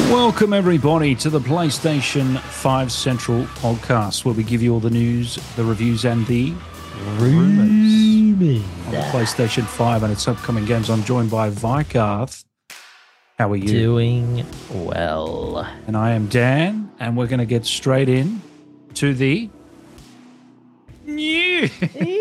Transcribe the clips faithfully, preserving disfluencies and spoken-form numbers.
Welcome, everybody, to the PlayStation five Central podcast, where we give you all the news, the reviews, and the rumours on the PlayStation five and its upcoming games. I'm joined by Vikarth. How are you? Doing well. And I am Dan, and we're going to get straight in to the new.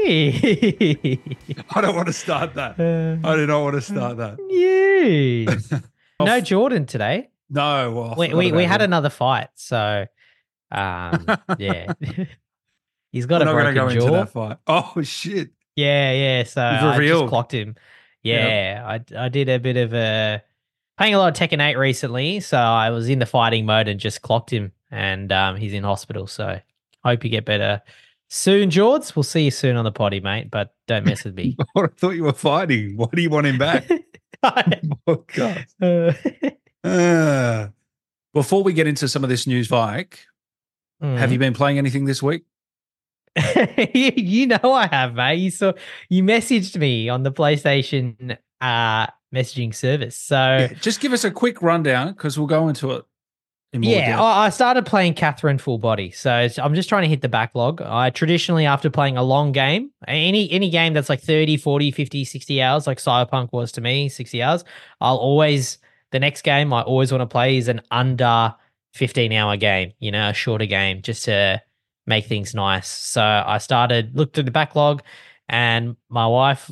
I don't want to start that. I do not want to start that. News. No Jordan today. No, well, we we, we had another fight, so um, yeah, he's got We're a not broken go jaw. Into that fight. Oh shit! Yeah, yeah. So You've I revealed. just clocked him. Yeah, I I did a bit of a playing a lot of Tekken eight recently, so I was in the fighting mode and just clocked him, and um, he's in hospital. So hope you get better soon, Jords. We'll see you soon on the potty, mate. But don't mess with me. I thought you were fighting. Why do you want him back? Oh God. Uh, Uh, before we get into some of this news, Vike, have you been playing anything this week? you, you know I have, mate. You saw you messaged me on the PlayStation uh, messaging service. So Yeah, just give us a quick rundown because we'll go into it in more yeah, depth. I I started playing Catherine Full Body. So it's- I'm just trying to hit the backlog. I traditionally, after playing a long game, any any game that's like thirty, forty, fifty, sixty hours, like Cyberpunk was to me, sixty hours, I'll always, the next game I always want to play is an under fifteen hour game, you know, a shorter game just to make things nice. So I started, looked through the backlog, and my wife,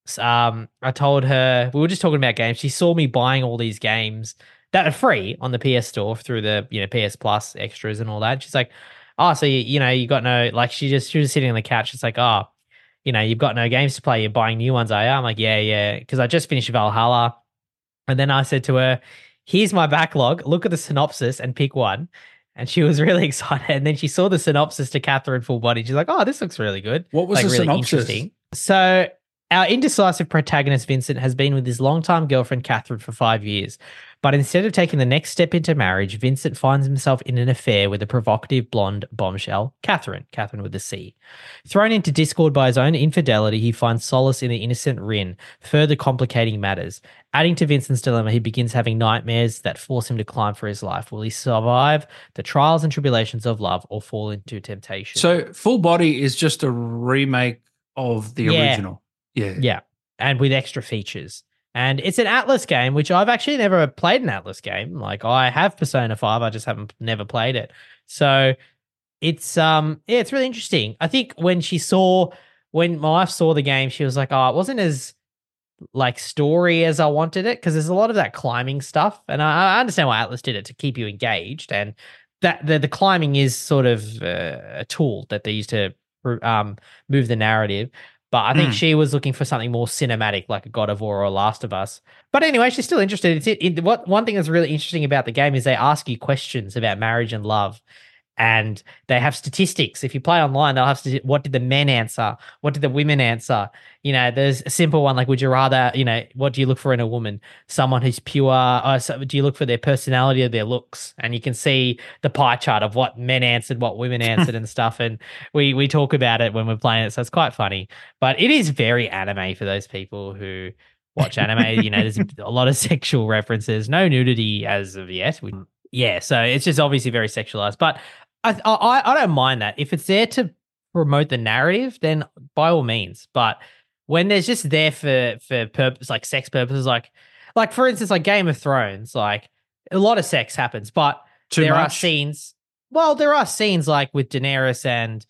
um, I told her, we were just talking about games. She saw me buying all these games that are free on the P S Store through the, you know, P S Plus extras and all that. She's like, oh, so you, you know, you got no, like, she just, she was sitting on the couch. It's like, oh, you know, you've got no games to play. You're buying new ones, are you? I'm like, yeah, yeah. Because I just finished Valhalla. And then I said to her, here's my backlog. Look at the synopsis and pick one. And she was really excited. And then she saw the synopsis to Catherine Full Body. She's like, oh, this looks really good. What was like, the really synopsis? interesting. So our indecisive protagonist, Vincent, has been with his longtime girlfriend, Catherine, for five years. But instead of taking the next step into marriage, Vincent finds himself in an affair with a provocative blonde bombshell, Catherine, Catherine with a C. Thrown into discord by his own infidelity, he finds solace in the innocent Rin, further complicating matters. Adding to Vincent's dilemma, he begins having nightmares that force him to climb for his life. Will he survive the trials and tribulations of love or fall into temptation? So, Full Body is just a remake of the Yeah. original. Yeah. Yeah, and with extra features. And it's an Atlas game, which I've actually never played an Atlas game. Like, I have Persona five, I just haven't never played it. So it's um yeah, it's really interesting. I think when she saw when my wife saw the game, she was like, oh, it wasn't as like story as I wanted it, because there's a lot of that climbing stuff. And I, I understand why Atlas did it, to keep you engaged. And that the, the climbing is sort of uh, a tool that they use to um move the narrative. But I think Mm. she was looking for something more cinematic, like a God of War or Last of Us. But anyway, she's still interested. It's it, it, what one thing that's really interesting about the game is they ask you questions about marriage and love, and they have statistics. If you play online, they'll have to. What did the men answer? What did the women answer? You know, there's a simple one like, would you rather? You know, what do you look for in a woman? Someone who's pure. Or so, do you look for their personality or their looks? And you can see the pie chart of what men answered, what women answered, and stuff. And we we talk about it when we're playing it, so it's quite funny. But it is very anime for those people who watch anime. You know, there's a lot of sexual references, no nudity as of yet. We, yeah, so it's just obviously very sexualized. But I, I I don't mind that. If it's there to promote the narrative, then by all means. But when there's just there for for purpose, like sex purposes, like like for instance, like Game of Thrones, like a lot of sex happens, but Too there are much? scenes. Well, there are scenes like with Daenerys and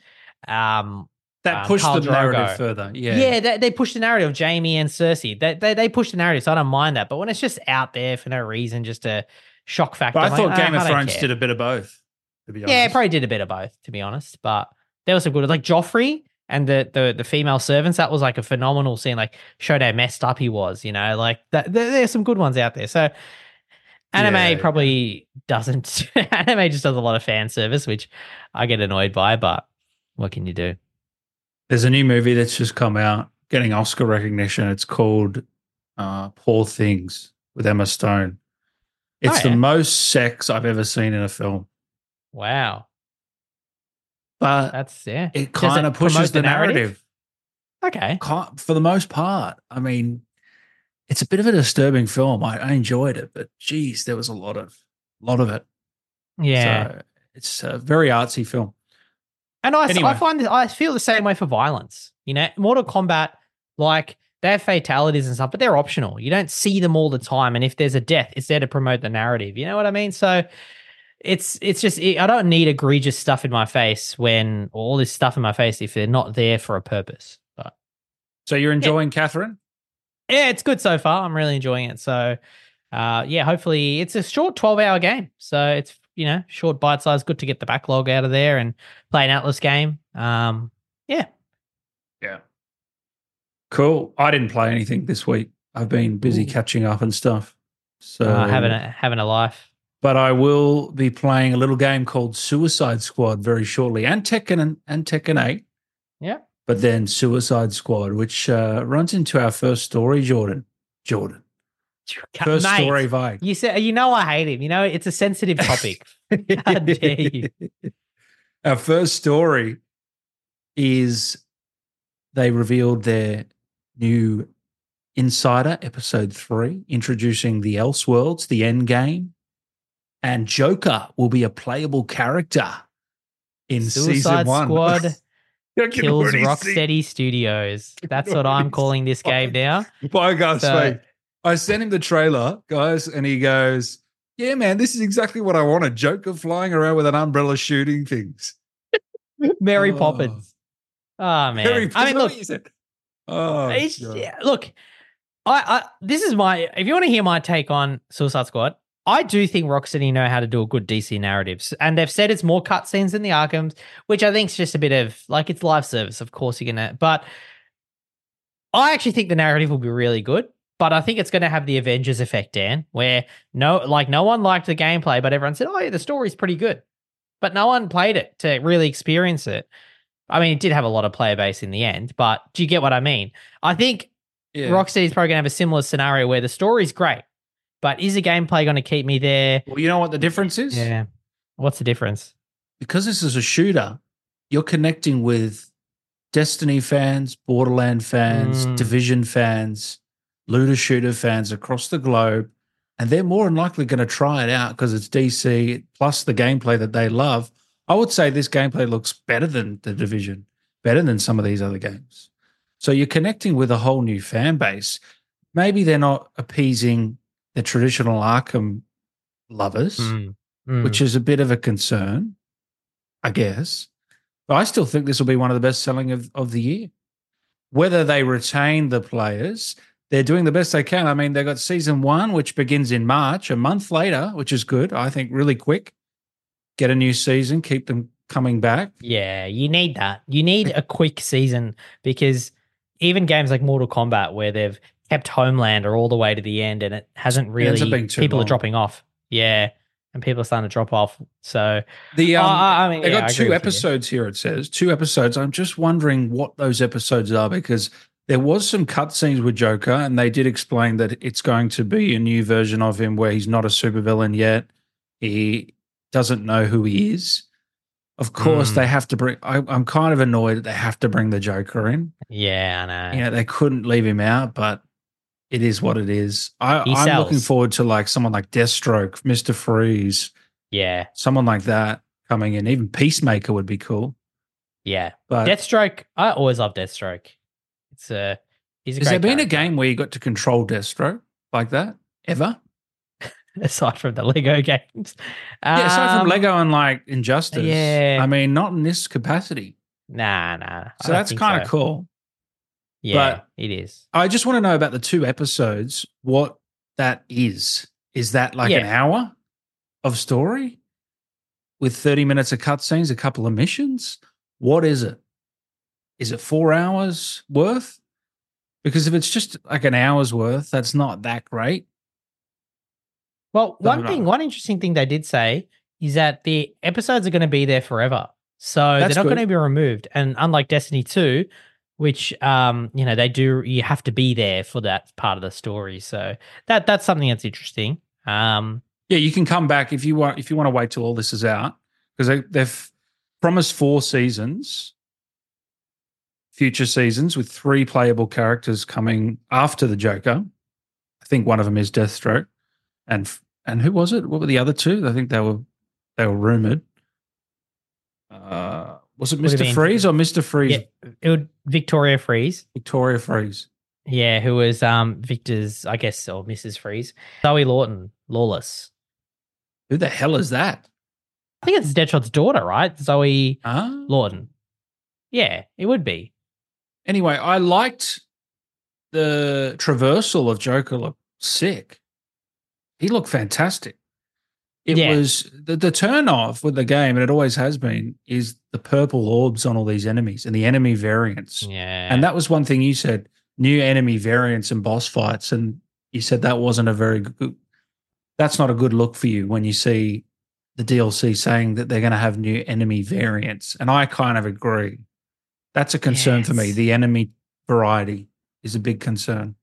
um That um, pushed Khal the narrative Drogo. further. Yeah. Yeah, they, they push the narrative of Jamie and Cersei. They, they they push the narrative, so I don't mind that. But when it's just out there for no reason, just a shock factor, But I I'm thought like, Game "Ah, of I don't Thrones care." did a bit of both, to be honest. Yeah, it probably did a bit of both, to be honest. But there was some good, like Joffrey and the the the female servants. That was like a phenomenal scene. Like showed how messed up he was. You know, like that. There, there's some good ones out there. So anime Yeah, probably doesn't. Anime just does a lot of fan service, which I get annoyed by. But what can you do? There's a new movie that's just come out, getting Oscar recognition. It's called uh, Poor Things with Emma Stone. It's Oh, yeah. the most sex I've ever seen in a film. Wow, But that's yeah. it Does kind of pushes promote the narrative. Okay. Ki- For the most part. I mean, it's a bit of a disturbing film. I, I enjoyed it, but geez, there was a lot of a lot of it. Yeah. So it's a very artsy film. And I, Anyway. I find that I feel the same way for violence. You know, Mortal Kombat, like they have fatalities and stuff, but they're optional. You don't see them all the time. And if there's a death, it's there to promote the narrative. You know what I mean? So it's it's just I don't need egregious stuff in my face when all this stuff in my face if they're not there for a purpose. But so you're enjoying yeah. Catherine? Yeah, it's good so far. I'm really enjoying it. So uh, yeah, hopefully it's a short twelve hour game. So it's you know short bite size, good to get the backlog out of there and play an Atlas game. Um, yeah, yeah, cool. I didn't play anything this week. I've been busy Ooh. catching up and stuff. So uh, having a having a life. But I will be playing a little game called Suicide Squad very shortly, and Tekken and, and Tekken eight. Yeah. But then Suicide Squad, which uh, runs into our first story, Jordan. Jordan. First Mate, story, Vi. You said you know I hate him. You know it's a sensitive topic. How dare you? Our first story is they revealed their new Insider episode three, introducing the Elseworlds, the End Game. And Joker will be a playable character in Suicide season one. Squad kills Rocksteady Studios. That's what I'm calling this game now. By God's so, sake. I sent him the trailer, guys, and he goes, yeah, man, this is exactly what I wanted. Joker flying around with an umbrella shooting things. Mary oh. Poppins. Oh, man. Mary, I mean, look. Oh, yeah, look, I, I this is my, if you want to hear my take on Suicide Squad, I do think Rocksteady know how to do a good D C narratives. And they've said it's more cutscenes than the Arkhams, which I think is just a bit of, like, it's live service. Of course you're going to, but I actually think the narrative will be really good. But I think it's going to have the Avengers effect, Dan, where no, like no one liked the gameplay, but everyone said, oh, yeah, the story's pretty good. But no one played it to really experience it. I mean, it did have a lot of player base in the end, but do you get what I mean? I think yeah. Rocksteady's probably going to have a similar scenario where the story's great. But is the gameplay going to keep me there? Well, you know what the difference is? Yeah. What's the difference? Because this is a shooter, you're connecting with Destiny fans, Borderland fans, mm. Division fans, looter shooter fans across the globe, and they're more than likely going to try it out because it's D C plus the gameplay that they love. I would say this gameplay looks better than the Division, better than some of these other games. So you're connecting with a whole new fan base. Maybe they're not appeasing the traditional Arkham lovers, mm, mm. which is a bit of a concern, I guess. But I still think this will be one of the best selling of, of the year. Whether they retain the players, they're doing the best they can. I mean, they've got season one, which begins in March, a month later, which is good. I think really quick. Get a new season, keep them coming back. Yeah, you need that. You need a quick season because even games like Mortal Kombat where they've kept Homelander all the way to the end and it hasn't really, it people long. are dropping off. Yeah. And people are starting to drop off. So the um, uh, I mean, they yeah, got two episodes here, it says. Two episodes. I'm just wondering what those episodes are because there was some cutscenes with Joker and they did explain that it's going to be a new version of him where he's not a supervillain yet. He doesn't know who he is. Of course, mm. they have to bring, I, I'm kind of annoyed that they have to bring the Joker in. Yeah, I know. You know, they couldn't leave him out, but it is what it is. I, I'm sells. looking forward to like someone like Deathstroke, Mister Freeze. Yeah. Someone like that coming in. Even Peacemaker would be cool. Yeah. But Deathstroke, I always love Deathstroke. It's a, he's a Has great there been character. a game where you got to control Deathstroke like that? Ever? Aside from the Lego games. Yeah, aside from Um, Lego and like Injustice. Yeah. I mean, not in this capacity. Nah, nah. So that's kind of so. cool. Yeah, but it is. I just want to know about the two episodes, what that is. Is that like Yeah. an hour of story with thirty minutes of cutscenes, a couple of missions? What is it? Is it four hours worth? Because if it's just like an hour's worth, that's not that great. Well, Don't one know. thing, one interesting thing they did say is that the episodes are going to be there forever. So That's they're not good. going to be removed. And unlike Destiny two, which, um, you know, they do, you have to be there for that part of the story. So that that's something that's interesting. Um, Yeah, you can come back if you want. If you want to wait till all this is out, because they, they've promised four seasons, future seasons with three playable characters coming after the Joker. I think one of them is Deathstroke, and f- and who was it? What were the other two? I think they were they were rumored. Uh, was it Would have Mister been- Freeze or Mister Freeze? Yeah, it would Victoria Freeze. Victoria Freeze. Yeah, who was um Victor's, I guess, or Missus Freeze. Zoe Lawton, Lawless. Who the hell is that? I think it's Deadshot's daughter, right? Zoe Huh? Lawton. Yeah, it would be. Anyway, I liked the traversal of Joker. Looked sick. He looked fantastic. It Yeah. was the, the turn off with the game, and it always has been, is the purple orbs on all these enemies and the enemy variants. Yeah. And that was one thing you said, new enemy variants and boss fights. And you said that wasn't a very good, that's not a good look for you when you see the D L C saying that they're going to have new enemy variants. And I kind of agree. That's a concern for me. Yes. The enemy variety is a big concern.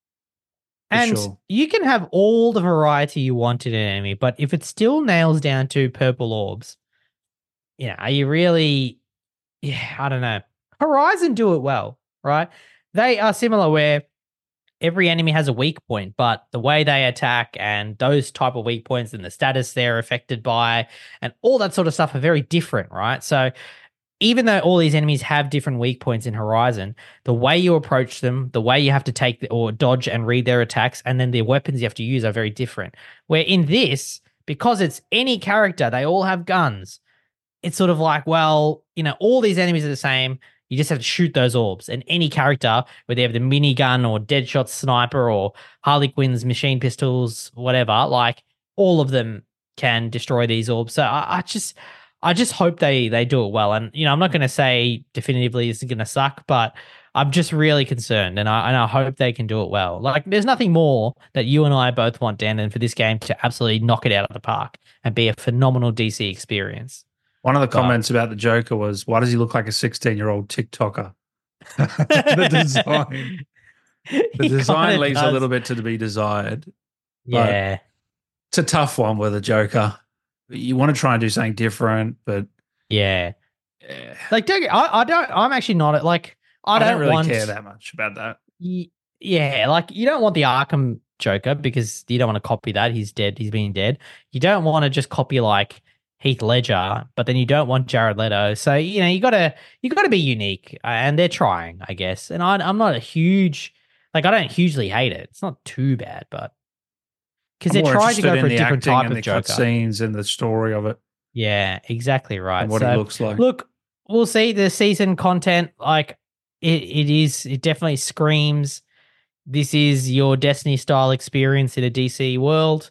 For And sure. you can have all the variety you want in an enemy, but if it still nails down to purple orbs, you know, are you really, yeah, I don't know. Horizon do it well, right? They are similar where every enemy has a weak point, but the way they attack and those type of weak points and the status they're affected by and all that sort of stuff are very different, right? So even though all these enemies have different weak points in Horizon, the way you approach them, the way you have to take the, or dodge and read their attacks, and then the weapons you have to use are very different. Where in this, because it's any character, they all have guns. It's sort of like, well, you know, all these enemies are the same. You just have to shoot those orbs. And any character, whether they have the minigun or Deadshot sniper or Harley Quinn's machine pistols, whatever, like all of them can destroy these orbs. So I, I just... I just hope they they do it well. And, you know, I'm not going to say definitively it's going to suck, but I'm just really concerned. And I, and I hope they can do it well. Like, there's nothing more that you and I both want, Dan, than for this game to absolutely knock it out of the park and be a phenomenal D C experience. One of the But- comments about the Joker was, why does he look like a sixteen-year-old TikToker? the design. The He design kinda leaves a does. little bit to be desired. Yeah. It's a tough one with the Joker. You want to try and do something different, but Yeah. eh, Like, don't, I, I don't, I'm actually not, like, I I don't, don't really want, care that much about that. Y- Yeah, like you don't want the Arkham Joker because you don't want to copy that. He's dead. He's been dead. You don't want to just copy like Heath Ledger, but then you don't want Jared Leto. So you know you gotta you gotta be unique, uh, and they're trying, I guess. And I, I'm not a huge like I don't hugely hate it. It's not too bad, but because I'm they're more trying to interested go in for a the different acting type and of the Joker. scenes and the story of it Yeah, exactly right. and what so, it looks like. Look, we'll see the season content. Like it, it is. It definitely screams. This is your Destiny style experience in a D C world.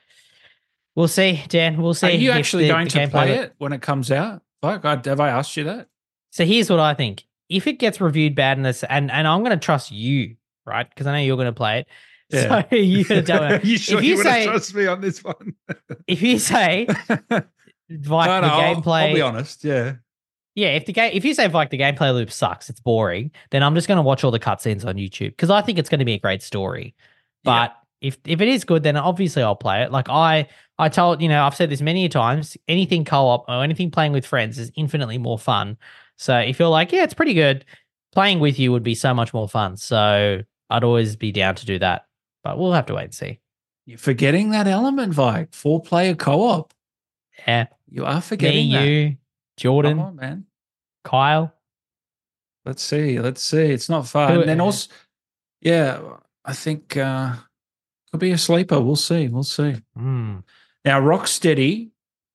We'll see, Dan. We'll see. Are you if actually the- going the to gameplay play look- it when it comes out? Fuck, I, have I asked you that? So here's what I think. If it gets reviewed bad in this, and and I'm going to trust you, right? Because I know you're going to play it. Yeah. So you're going to tell me. you sure if you, you want to say, trust me on this one? if you say, like no, the no, I'll, gameplay, I'll be honest. Yeah. yeah. If the game, if you say like the gameplay loop sucks, it's boring, then I'm just going to watch all the cutscenes on YouTube because I think it's going to be a great story. But if if it is good, then obviously I'll play it. Like I I told you know I've said this many times. Anything co-op or anything playing with friends is infinitely more fun. So if you're like, yeah, it's pretty good, playing with you would be so much more fun. So I'd always be down to do that. But we'll have to wait and see. You're forgetting that element, Vike. Four player co op. Yeah, You are forgetting me, that. you, Jordan, Come on, man. Kyle. Let's see. Let's see. It's not far. Who- And then also, yeah, I think uh could be a sleeper. We'll see. We'll see. Mm. Now, Rocksteady,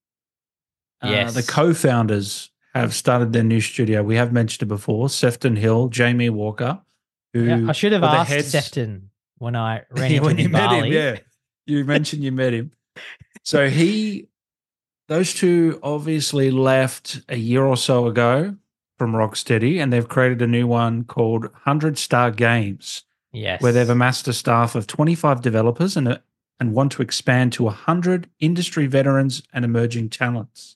uh, Yes. the co-founders have started their new studio. We have mentioned it before. Sefton Hill, Jamie Walker, who Yeah, I should have were the asked heads- Sefton when I ran Yeah, into when him you in met Bali. him. Yeah, you mentioned you met him. So he, those two obviously left a year or so ago from Rocksteady, and they've created a new one called Hundred Star Games, Yes. where they've amassed a staff of twenty-five developers and a, and want to expand to one hundred industry veterans and emerging talents.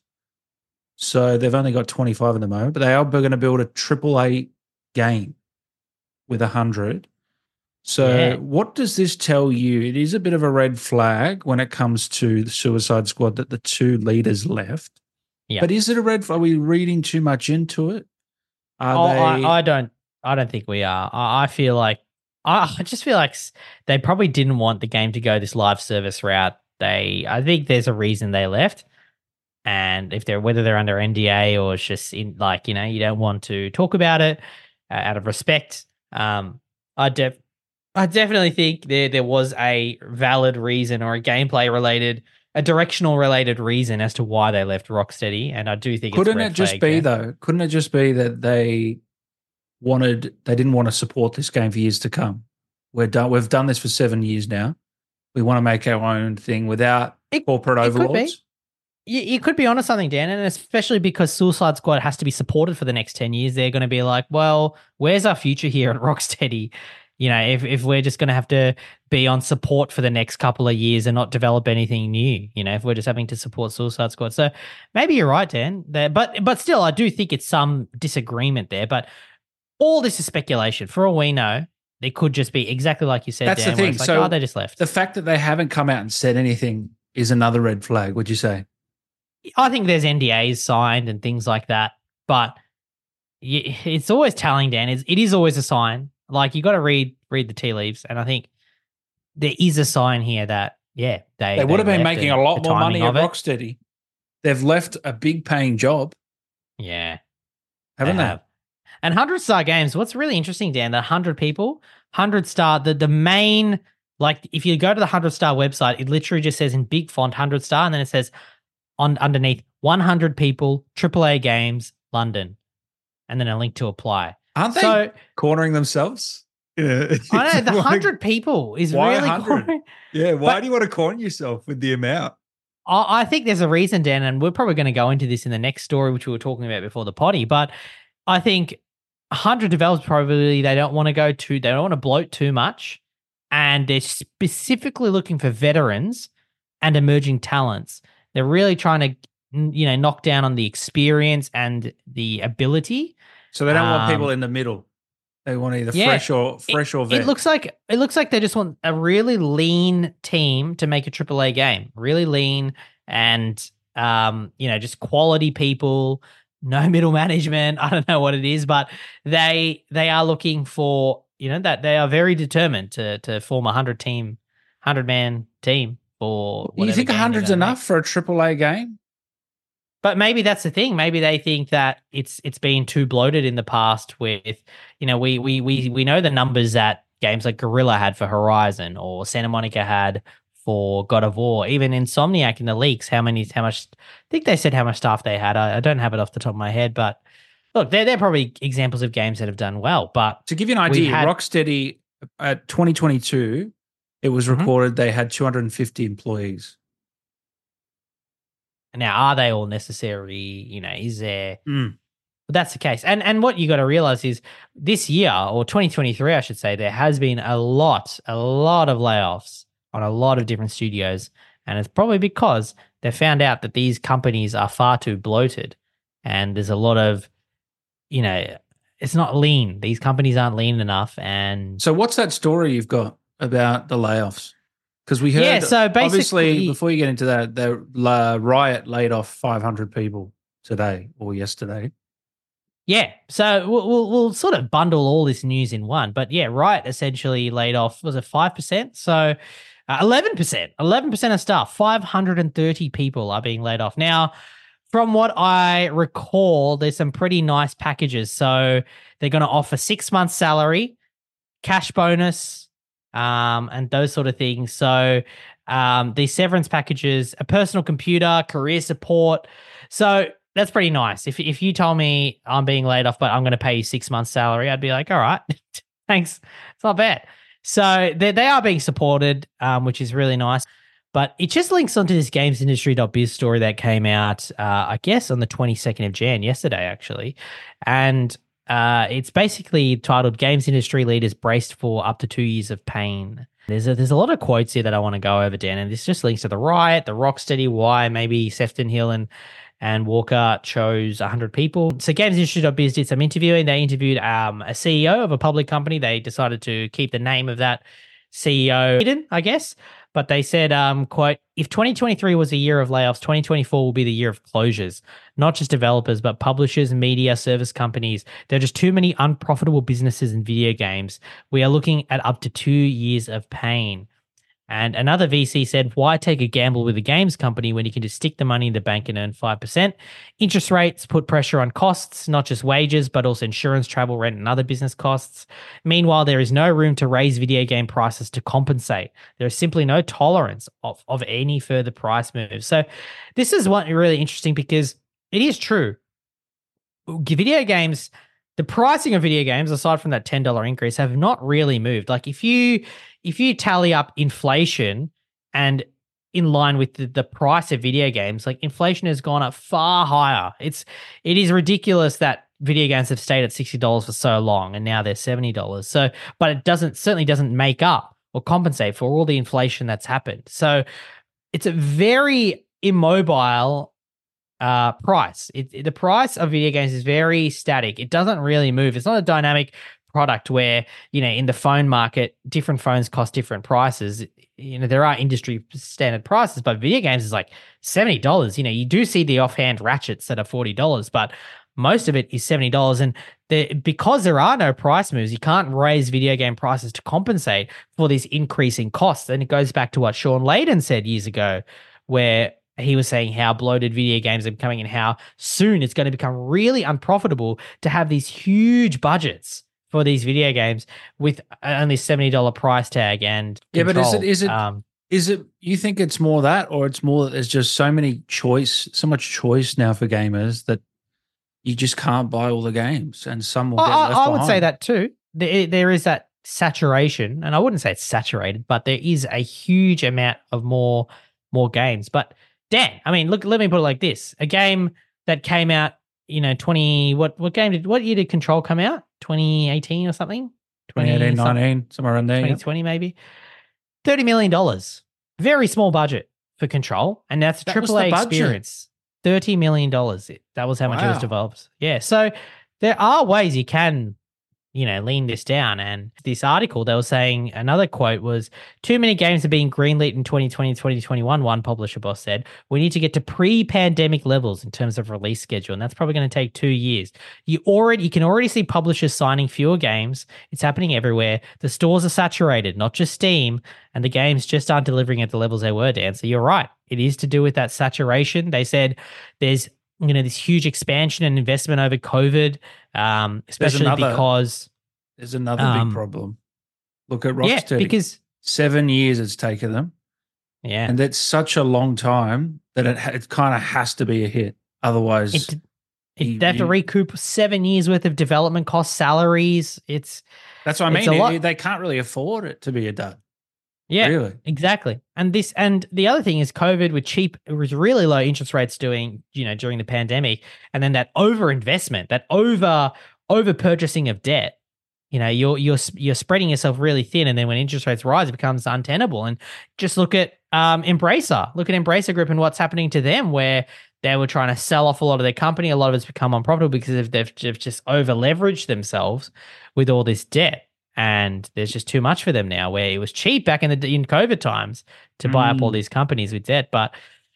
So they've only got twenty-five at the moment, but they are going to build a triple A game with one hundred. So Yeah. what does this tell you? It is a bit of a red flag when it comes to the Suicide Squad that the two leaders left. Yeah. But is it a red flag? Are we reading too much into it? Are Oh, they... I, I don't. I don't think we are. I, I feel like I, I just feel like s- they probably didn't want the game to go this live service route They, I think there's a reason they left. And if they're whether they're under N D A or it's just in like, you know, you don't want to talk about it uh, out of respect. Um, I def I definitely think there there was a valid reason or a gameplay related, a directional related reason as to why they left Rocksteady, and I do think Couldn't it's it just be there. though? Couldn't it just be that they wanted they didn't want to support this game for years to come? We're done. We've done this for seven years now. We want to make our own thing without it, corporate it overlords. You, you could be onto something, Dan, and especially because Suicide Squad has to be supported for the next ten years. They're going to be like, well, where's our future here at Rocksteady? You know, if, if we're just going to have to be on support for the next couple of years and not develop anything new, you know, if we're just having to support Suicide Squad. So maybe you're right, Dan. There, but but still, I do think it's some disagreement there. But all this is speculation. For all we know, they could just be exactly like you said, That's Dan. the thing. Like, so oh, they just left. The fact that they haven't come out and said anything is another red flag, would you say? I think there's N D As signed and things like that, but it's always telling, Dan. It's, it is always a sign. Like you got to read read the tea leaves, and I think there is a sign here that yeah, they they would have been left making and a lot the more money at timing of it. Rocksteady. They've left a big paying job, Yeah, haven't they they? have. And hundred star games. What's really interesting, Dan? The hundred people, hundred star. The the main like if you go to the hundred star website, it literally just says in big font hundred star, and then it says on underneath one hundred people, triple A games, London, and then a link to apply. Aren't they so, cornering themselves? Yeah. I know the hundred people is why really one hundred? cornering. Yeah, why But, do you want to corner yourself with the amount? I, I think there's a reason, Dan, and we're probably going to go into this in the next story, which we were talking about before the potty. But I think one hundred developers probably they don't want to go too, they don't want to bloat too much, and they're specifically looking for veterans and emerging talents. They're really trying to, you know, knock down on the experience and the ability. So they don't um, want people in the middle. They want either yeah, fresh or fresh it, or vet. It looks like it looks like they just want a really lean team to make a triple A game. Really lean and um, you know, just quality people, no middle management. I don't know what it is, but they they are looking for, you know, that they are very determined to to form a hundred team, hundred man team for. You think one hundred's enough make. for a triple A game? But maybe that's the thing. Maybe they think that it's it's been too bloated in the past. With you know, we we we we know the numbers that games like Guerrilla had for Horizon or Santa Monica had for God of War. Even Insomniac in the leaks, how many, how much? I think they said how much staff they had. I, I don't have it off the top of my head, but look, they're they're probably examples of games that have done well. But to give you an idea, had, Rocksteady at twenty twenty-two, it was recorded mm-hmm. they had two hundred fifty employees. Now, are they all necessary? You know, is there? Mm. But that's the case. And and what you got to realize is this year, or twenty twenty-three, I should say, there has been a lot, a lot of layoffs on a lot of different studios. And it's probably because they found out that these companies are far too bloated. And there's a lot of, you know, it's not lean. These companies aren't lean enough. And so what's that story you've got about the layoffs? Because we heard, yeah, so basically, obviously, before you get into that, the uh, Riot laid off five hundred people today or yesterday. Yeah, so we'll, we'll we'll sort of bundle all this news in one. But yeah, Riot essentially laid off, was it five percent? So uh, eleven percent, eleven percent of staff, five hundred thirty people are being laid off. Now, from what I recall, there's some pretty nice packages. So they're going to offer six months salary, cash bonus, Um, and those sort of things. So um, these severance packages, a personal computer, career support. So that's pretty nice. If if you told me I'm being laid off, but I'm going to pay you six months salary, I'd be like, all right, thanks. It's not bad. So they they are being supported, um, which is really nice. But it just links onto this gamesindustry.biz story that came out, uh, I guess, on the twenty-second of January, yesterday, actually. And Uh, it's basically titled "Games Industry Leaders Braced for Up to Two Years of Pain." There's a, there's a lot of quotes here that I want to go over, Dan, and this just links to the Riot, the Rocksteady, why maybe Sefton Hill and and Walker chose one hundred people. So GamesIndustry.biz did some interviewing. They interviewed um, a C E O of a public company. They decided to keep the name of that C E O hidden, I guess. But they said, um, quote, if twenty twenty-three was a year of layoffs, twenty twenty-four will be the year of closures. Not just developers, but publishers, media, service companies. There are just too many unprofitable businesses in video games. We are looking at up to two years of pain. And another V C said, why take a gamble with a games company when you can just stick the money in the bank and earn five percent? Interest rates put pressure on costs, not just wages, but also insurance, travel, rent, and other business costs. Meanwhile, there is no room to raise video game prices to compensate. There is simply no tolerance of, of any further price moves. So this is what really interesting, because it is true. Video games, the pricing of video games, aside from that ten dollars increase, have not really moved. Like if you if you tally up inflation and in line with the, the price of video games, like inflation has gone up far higher. It's it is ridiculous that video games have stayed at sixty dollars for so long and now they're seventy dollars. So, but it doesn't certainly doesn't make up or compensate for all the inflation that's happened. So it's a very immobile uh price. It, it the price of video games is very static. It doesn't really move. It's not a dynamic product where, you know, in the phone market, different phones cost different prices. You know, there are industry standard prices, but video games is like seventy dollars. You know, you do see the offhand ratchets that are forty dollars, but most of it is seventy dollars. And the, because there are no price moves, you can't raise video game prices to compensate for these increasing costs. And it goes back to what Sean Layden said years ago, where he was saying how bloated video games are becoming and how soon it's going to become really unprofitable to have these huge budgets for these video games with only seventy dollars price tag and yeah, control. but is it is it um, is it you think it's more that, or it's more that there's just so many choice, so much choice now for gamers that you just can't buy all the games, and some will get I, left I would behind. say that too. There, there is that saturation, and I wouldn't say it's saturated, but there is a huge amount of more more games. But Dan, I mean, look, let me put it like this: a game that came out, you know, twenty. What what game did what year did Control come out? twenty eighteen or something? twenty eighteen, nineteen, somewhere around there. twenty twenty yeah. Maybe. thirty million dollars. Very small budget for Control, and that's a that triple A experience. thirty million dollars. That was how much wow. it was developed. Yeah, so there are ways you can, you know, lean this down. And this article, they were saying, another quote was, too many games are being greenlit in twenty twenty, twenty twenty-one, one publisher boss said. We need to get to pre-pandemic levels in terms of release schedule, and that's probably going to take two years. You already, you can already see publishers signing fewer games. It's happening everywhere. The stores are saturated, not just Steam, and the games just aren't delivering at the levels they were, Dan. So you're right. It is to do with that saturation. They said there's, you know, this huge expansion and investment over COVID, um, especially another, because there's another um, big problem. Look at Rocksteady. Yeah, because seven years it's taken them. Yeah, and that's such a long time that it it kind of has to be a hit. Otherwise, it, it, you, they have you, to recoup seven years worth of development costs, salaries. It's that's what I mean. It, they can't really afford it to be a dud. Yeah, really. Exactly. And this, and the other thing is COVID with cheap, it was really low interest rates doing, you know, during the pandemic. And then that over investment, that over, over purchasing of debt, you know, you're, you're, you're spreading yourself really thin. And then when interest rates rise, it becomes untenable. And just look at um, Embracer, look at Embracer Group and what's happening to them, where they were trying to sell off a lot of their company. A lot of it's become unprofitable because they've, they've just over leveraged themselves with all this debt. And there's just too much for them now, where it was cheap back in the in COVID times to buy mm. up all these companies with debt. But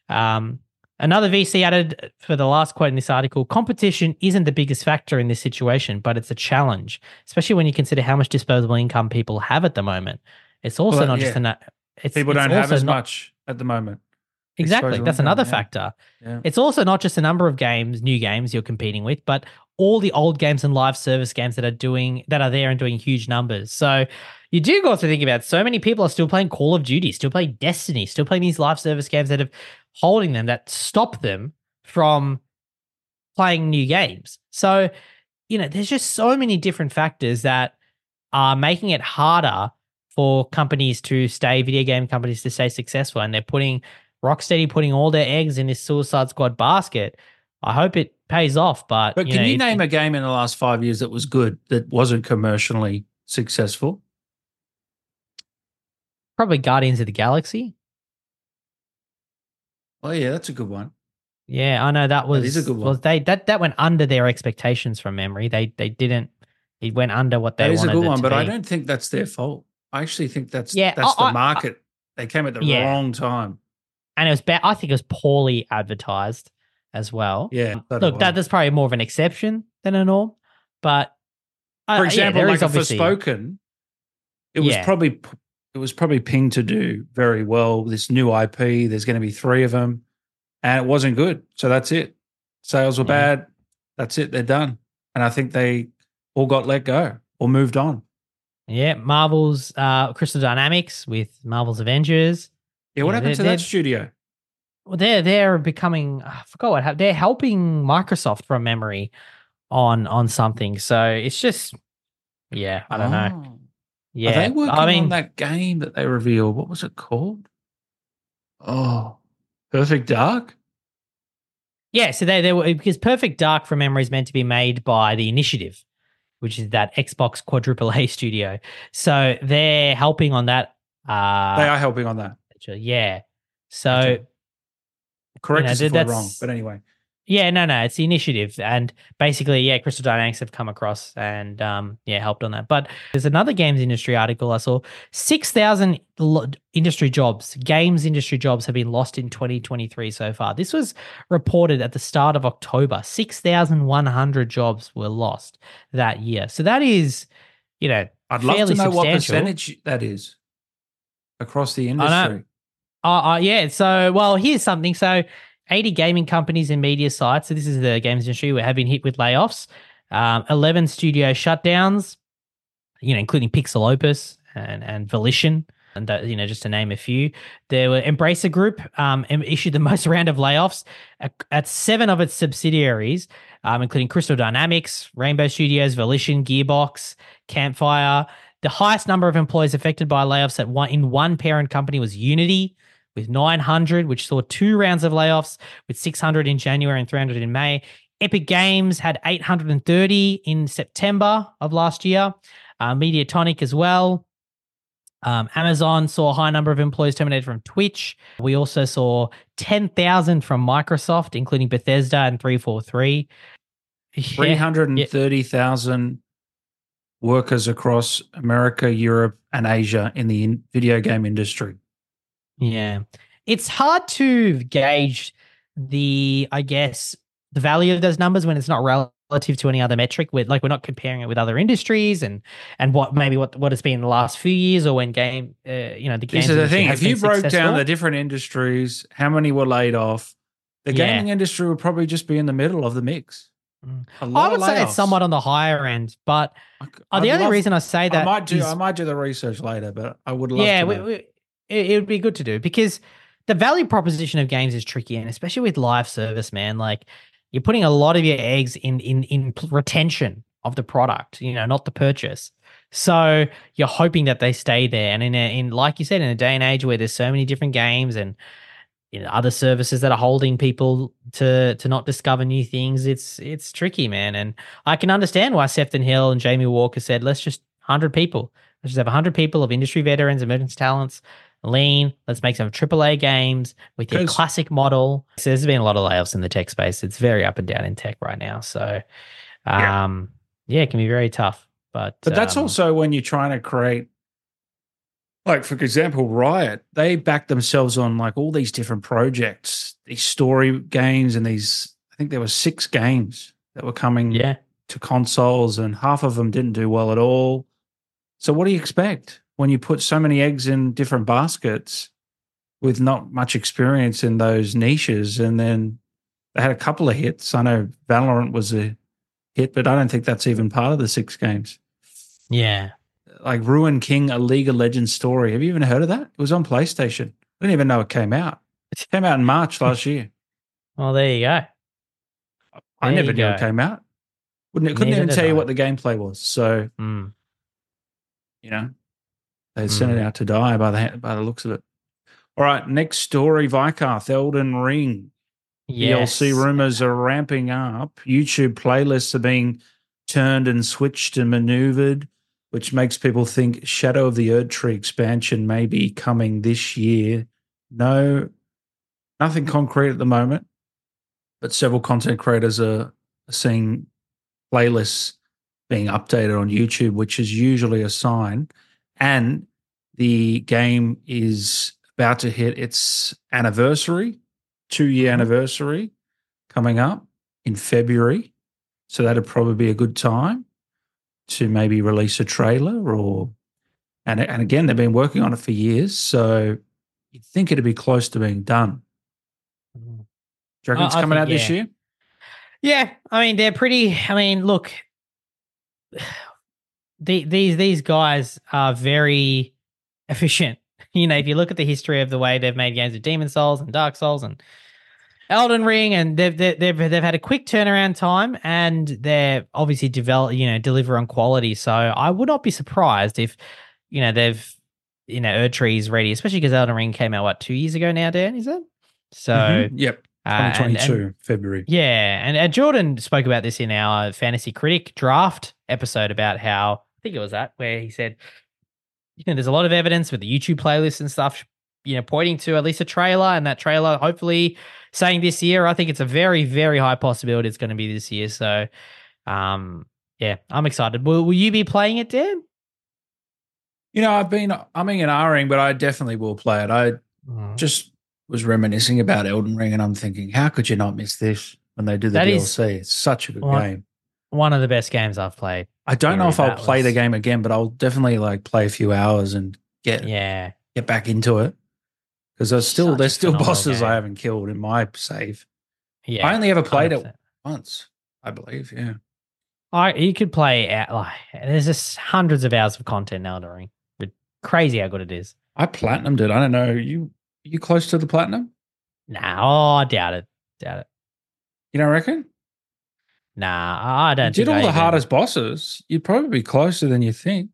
um, another V C added for the last quote in this article, competition isn't the biggest factor in this situation, but it's a challenge, especially when you consider how much disposable income people have at the moment. It's also well, not yeah. just an... It's, people it's don't have as not, much at the moment. Exactly. That's another yeah. factor. Yeah. It's also not just the number of games, new games you're competing with, but all the old games and live service games that are doing that are there and doing huge numbers. So you do got to think about, so many people are still playing Call of Duty, still playing Destiny, still playing these live service games that have holding them, that stop them from playing new games. So, you know, there's just so many different factors that are making it harder for companies to stay, video game companies to stay successful. And they're putting Rocksteady putting all their eggs in this Suicide Squad basket. I hope it pays off. But but you can know, you it, name it, a game in the last five years that was good, that wasn't commercially successful? Probably Guardians of the Galaxy. Oh yeah, that's a good one. Yeah, I know that was that is a good one. Was they that that went under their expectations from memory. They they didn't. It went under what they that is wanted. a good one, but be. I don't think that's their fault. I actually think that's yeah, that's I, the market. I, I, they came at the yeah. wrong time. And it was bad. I think it was poorly advertised as well. Yeah. Look, that, that's probably more of an exception than a norm. But for example, uh, yeah, like a Forspoken, it was yeah. probably p- it was probably pinged to do very well. This new I P, there's going to be three of them, and it wasn't good. So that's it. Sales were Yeah. bad. That's it. They're done. And I think they all got let go or moved on. Yeah, Marvel's uh, Crystal Dynamics with Marvel's Avengers. Yeah, what Yeah, happened to they're- that studio? Well, they're they're becoming. I forgot what happened. They're helping Microsoft from memory on on something. So it's just, yeah, I don't know. Oh. Yeah, Are they working I mean, on that game that they revealed? What was it called? Oh, Perfect Dark? yeah. So they they were, because Perfect Dark from memory is meant to be made by the Initiative, which is that Xbox quadruple A studio. So they're helping on that. Uh, They are helping on that. yeah. So Okay. Correct know, us if that- we're wrong. that's- But anyway. yeah, no, no, it's the Initiative, and basically, yeah, Crystal Dynamics have come across and um, yeah, helped on that. But there's another games industry article I saw: six thousand lo- industry jobs, games industry jobs, have been lost in twenty twenty-three so far. This was reported at the start of October. Six thousand one hundred jobs were lost that year. So that is, you know, I'd love to fairly know what substantial. percentage that is across the I know. industry. Uh, uh, yeah. So, well, here's something. So, eighty gaming companies and media sites. So, this is the games industry. We have been hit with layoffs. Um, eleven studio shutdowns. You know, including Pixel Opus and and Volition, and that, you know, just to name a few. There were Embracer Group um, em- issued the most round of layoffs at, at seven of its subsidiaries, um, including Crystal Dynamics, Rainbow Studios, Volition, Gearbox, Campfire. The highest number of employees affected by layoffs at one in one parent company was Unity, with nine hundred, which saw two rounds of layoffs, with six hundred in January and three hundred in May. Epic Games had eight hundred thirty in September of last year. Uh, Mediatonic as well. Um, Amazon saw a high number of employees terminated from Twitch. We also saw ten thousand from Microsoft, including Bethesda and three forty-three. Yeah, three hundred thirty thousand workers across America, Europe, and Asia in the in- video game industry. Yeah. It's hard to gauge the, I guess, the value of those numbers when it's not relative to any other metric. With like, we're not comparing it with other industries and and what maybe what what it's been in the last few years, or when game, uh, you know, the games This is the industry thing. has If you been broke down successful. the different industries, how many were laid off, the Yeah. gaming industry would probably just be in the middle of the mix. Mm. A lot I would of say it's layoffs. somewhat on the higher end, but I- uh, I'd the only love- reason I say that I might do. is- I might do the research later, but I would love yeah, to we, know. we, it, it would be good to do, because the value proposition of games is tricky, and especially with live service, man. Like, you're putting a lot of your eggs in in in p- retention of the product, you know, not the purchase. So you're hoping that they stay there, and in a, in like you said, in a day and age where there's so many different games and, you know, other services that are holding people to to not discover new things, it's it's tricky, man. And I can understand why Sefton Hill and Jamie Walker said, let's just one hundred people. Let's just have one hundred people of industry veterans, emerging talents, lean. Let's make some triple A games with your 'Cause- classic model. So there's been a lot of layoffs in the tech space. It's very up and down in tech right now. So, Yeah. um, yeah, it can be very tough. But But that's um, also when you're trying to create, like, for example, Riot, they back themselves on like all these different projects, these story games, and these, I think there were six games that were coming yeah. to consoles, and half of them didn't do well at all. So what do you expect when you put so many eggs in different baskets with not much experience in those niches? And then they had a couple of hits. I know Valorant was a hit, but I don't think that's even part of the six games. Yeah. Like Ruin King, a League of Legends story. Have you even heard of that? It was on PlayStation. I didn't even know it came out. It came out in March last year. Well, there you go. I There never you knew go. it came out. Wouldn't couldn't Neither even did tell you I. what the gameplay was. So, Mm. you know, they sent it Mm. out to die by the by the looks of it. All right, next story, Vikarth, Elden Ring. D L C Yes. rumors are ramping up. YouTube playlists are being turned and switched and maneuvered, which makes people think Shadow of the Erdtree expansion may be coming this year. No, nothing concrete at the moment, but several content creators are seeing playlists being updated on YouTube, which is usually a sign. And the game is about to hit its anniversary, two-year Mhm. anniversary coming up in February. So that'd probably be a good time to maybe release a trailer or And, and again, they've been working on it for years, so you'd think it'd be close to being done. Do you reckon I- it's I coming think, out this yeah. year? Yeah, I mean they're pretty. I mean, look, the, these these guys are very efficient. You know, if you look at the history of the way they've made games of Demon Souls and Dark Souls and Elden Ring, and they've they've they've, they've had a quick turnaround time, and they're obviously develop you know deliver on quality. So I would not be surprised if you know they've you know Erdtree's ready, especially because Elden Ring came out what two years ago now. Dan, is it? So Mhm. Yep, uh, and- twenty twenty-two, and- February. yeah, and uh, Jordan spoke about this in our Fantasy Critic draft episode about how I think it was that where he said, you know, there's a lot of evidence with the YouTube playlist and stuff, you know, pointing to at least a trailer, and that trailer hopefully saying this year. I think it's a very, very high possibility it's going to be this year. So, um, yeah, I'm excited. Will, will you be playing it, Dan? You know, I've been umming and ahhing, but I definitely will play it. I just was reminiscing about Elden Ring, and I'm thinking, how could you not miss this when they do the That D L is C? It's such a good one- game. One of the best games I've played. I don't know Period. if I'll That play the was- game again, but I'll definitely like play a few hours and get Yeah. get back into it because there's still Such a there's still phenomenal bosses game. I haven't killed in my save. Yeah. I only ever played one hundred percent. it once, I believe. Yeah, I you could play at like there's just hundreds of hours of content in Elden Ring. But crazy how good it is. I platinumed it. I don't know. You you close to the platinum? Nah, oh, I doubt it. Doubt it. You don't reckon? Nah, I I don't. You did think all I the even- hardest bosses. You'd probably be closer than you think.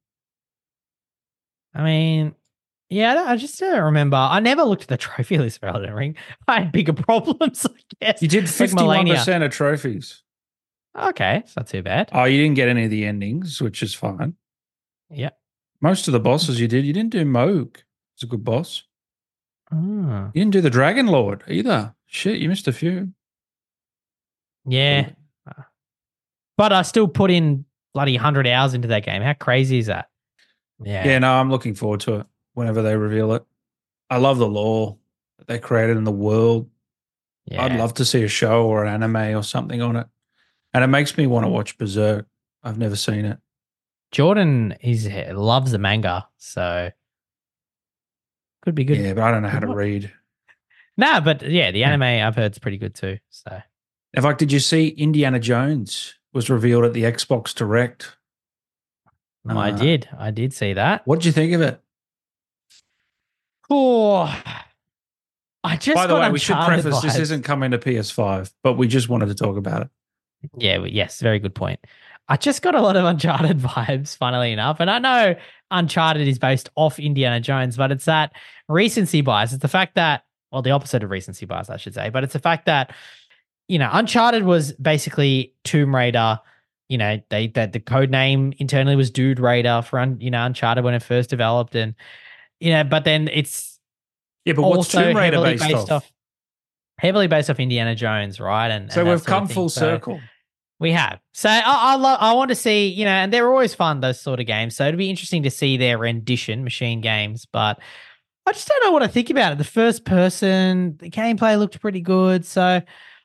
I mean, yeah, I, don't- I just don't remember. I never looked at the trophy list for Elden Ring. I had bigger problems, I guess. You did Like fifty-one Melania. percent of trophies. Okay, it's not too bad. Oh, you didn't get any of the endings, which is fine. Yeah. Most of the bosses you did. You didn't do Moog. It's a good boss. Mm. You didn't do the Dragon Lord either. Shit, you missed a few. Yeah. But I still put in bloody one hundred hours into that game. How crazy is that? Yeah. Yeah, no, I'm looking forward to it whenever they reveal it. I love the lore that they created in the world. yeah. I'd love to see a show or an anime or something on it. And it makes me want to watch Berserk. I've never seen it. Jordan is loves the manga, so could be good. Yeah, but I don't know how to What? read. Nah, but yeah, the anime I've heard is pretty good too. So In fact, did you see Indiana Jones was revealed at the Xbox Direct? I Uh, did. I did see that. What did you think of it? Oh, I just By the got way, we should Uncharted preface this vibes. isn't coming to P S five, but we just wanted to talk about it. Yeah, well, yes, very good point. I just got a lot of Uncharted vibes, funnily enough. And I know Uncharted is based off Indiana Jones, but it's that recency bias. It's the fact that, well, the opposite of recency bias, I should say, but it's the fact that, you know, Uncharted was basically Tomb Raider. You know, they that the code name internally was Dude Raider for, un, you know, Uncharted when it first developed. And, you know, but then it's Yeah, but what's also Tomb Raider heavily based, based off? off, heavily based off Indiana Jones, right? And So and that we've sort of come thing. full So- circle. we have. So I I, lo- I want to see, you know, and they're always fun, those sort of games. So it'd be interesting to see their rendition, Machine Games. But I just don't know what to think about it. The first person, the gameplay looked pretty good. So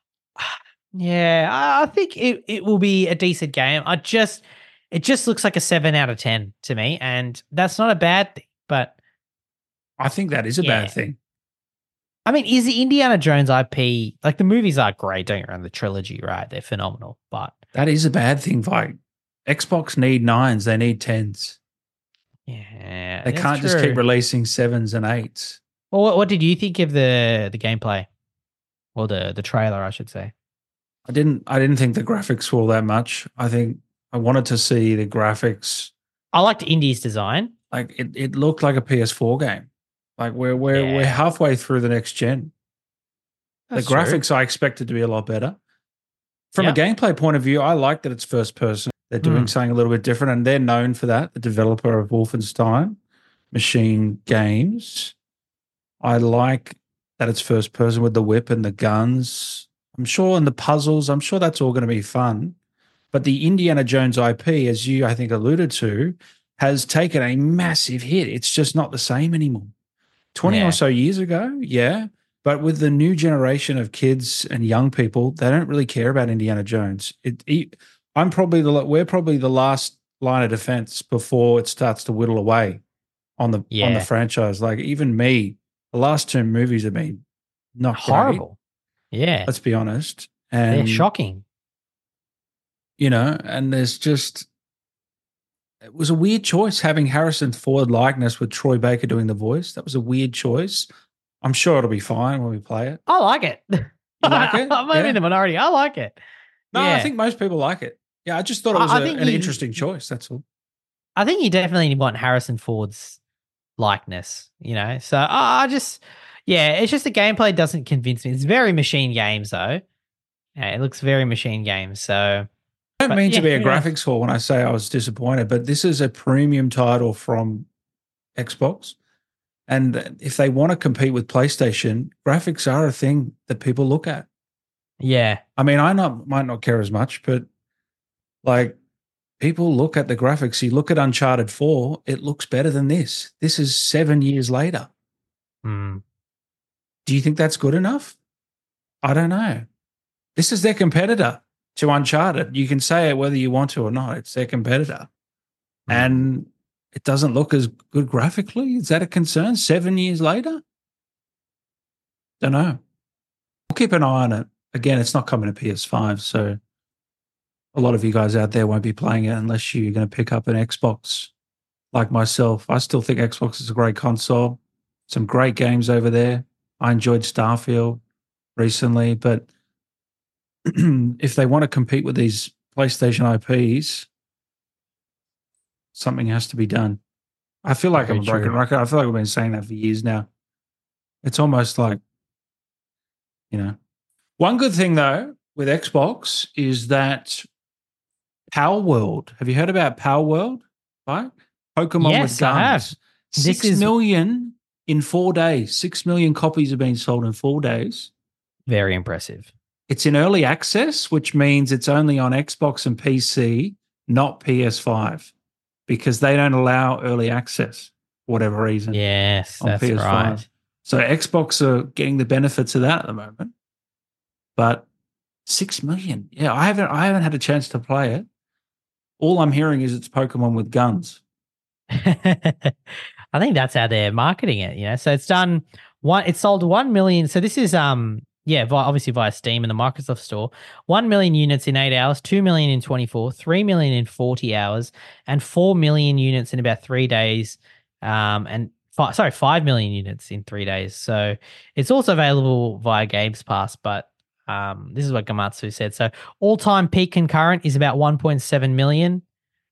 yeah, I, I think it, it will be a decent game. I just, it just looks like a seven out of ten to me. And that's not a bad thing. But I think that is a Yeah. bad thing. I mean, is the Indiana Jones I P, like the movies are great, don't get me wrong, the trilogy, right? They're phenomenal. But That is a bad thing, Like Xbox need nines, they need tens. yeah, They that's can't just true. keep releasing sevens and eights. Well, what, what did you think of the the gameplay, or the the trailer, I should say? I didn't I didn't think the graphics were all that much. I think I wanted to see the graphics. I liked Indy's design. Like it, it looked like a P S four game. Like we're we're we're Yeah. halfway through the next gen. That's the true. graphics I expected to be a lot better. From Yeah. a gameplay point of view, I like that it's first person. They're doing Mm. something a little bit different, and they're known for that. The developer of Wolfenstein, Machine Games. I like that it's first person with the whip and the guns. I'm sure, and the puzzles. I'm sure that's all going to be fun. But the Indiana Jones I P, as you I think alluded to, has taken a massive hit. It's just not the same anymore. twenty Yeah. or so years ago, yeah. But with the new generation of kids and young people, they don't really care about Indiana Jones. It, it, I'm probably the we're probably the last line of defense before it starts to whittle away. on the on the Yeah. franchise. Like even me, the last two movies have been not great, Horrible. Yeah. let's be honest. They're And shocking. you know, and there's just it was a weird choice having Harrison Ford likeness with Troy Baker doing the voice. That was a weird choice. I'm sure it'll be fine when we play it. I like it. You like it? I'm Yeah. in the minority. I like it. No, Yeah. I think most people like it. Yeah, I just thought it I- was I a- think an you- interesting choice. That's all. I think you definitely want Harrison Ford's likeness, you know? So I I just, yeah, it's just the gameplay doesn't convince me. It's very machine games, though. Yeah, it looks very machine games. So I don't But, mean yeah, to be a who knows? graphics whore when I say I was disappointed, but this is a premium title from Xbox. And if they want to compete with PlayStation, graphics are a thing that people look at. yeah, I mean, I not might not care as much, but like people look at the graphics. You look at Uncharted four, it looks better than this. This is seven years later. mm, Do you think that's good enough? I don't know. This is their competitor to Uncharted. You can say it whether you want to or not. It's their competitor. mm. And it doesn't look as good graphically. Is that a concern seven years later? Don't know. We'll keep an eye on it. Again, it's not coming to P S five, so a lot of you guys out there won't be playing it unless you're going to pick up an Xbox like myself. I still think Xbox is a great console. Some great games over there. I enjoyed Starfield recently, but if they want to compete with these PlayStation I Ps, something has to be done. I feel like Very I'm a broken true. record. I feel like I've been saying that for years now. It's almost like, you know. One good thing, though, with Xbox is that Power World. Have you heard about Power World? Right? Pokemon Yes, with guns. I have. This Six is- million in four days. Six million copies have been sold in four days. Very impressive. It's in early access, which means it's only on Xbox and P C, not P S five, because they don't allow early access for whatever reason. Yes, on that's P S five. right. So Xbox are getting the benefits of that at the moment. But six million. Yeah, I haven't I haven't had a chance to play it. All I'm hearing is it's Pokemon with guns. I think that's how they're marketing it, you know. So it's done one it's sold one million. So this is um yeah, via, obviously via Steam and the Microsoft Store. one million units in eight hours, two million in twenty-four, three million in forty hours, and four million units in about three days. Um and fi- sorry, five million units in three days. So it's also available via Games Pass, but um this is what Gamatsu said. So all-time peak concurrent is about one point seven million.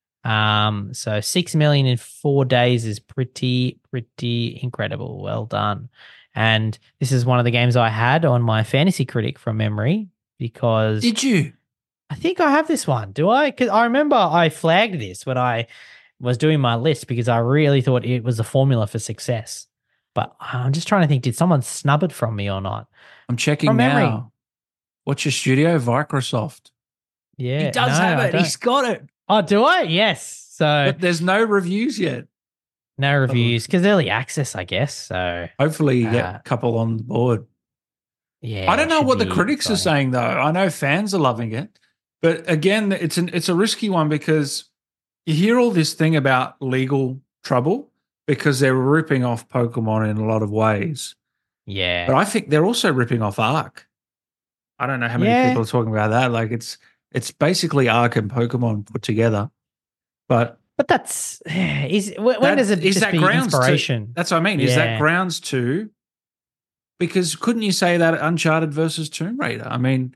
Um, so six million in four days is pretty, pretty incredible. Well done. And this is one of the games I had on my Fantasy Critic from memory because Did you? I think I have this one. Do I? Because I remember I flagged this when I was doing my list because I really thought it was a formula for success. But I'm just trying to think, did someone snub it from me or not? I'm checking From memory. now. What's your studio? Microsoft. Yeah. He does no, have I it. don't. He's got it. Oh, do I? Yes. So But there's no reviews yet. no reviews because early access, I guess. So Hopefully you get Uh, a couple on the board. yeah. I don't it know should what the be critics are exciting. saying though. I know fans are loving it, but again, it's an it's a risky one because you hear all this thing about legal trouble because they're ripping off Pokemon in a lot of ways. Yeah. But I think they're also ripping off Ark. I don't know how many Yeah. people are talking about that. Like it's it's basically Ark and Pokemon put together. But But that's is when that- does it is just that be grounds to- inspiration? that's what I mean. Is that Yeah. grounds to? Because couldn't you say that Uncharted versus Tomb Raider? I mean,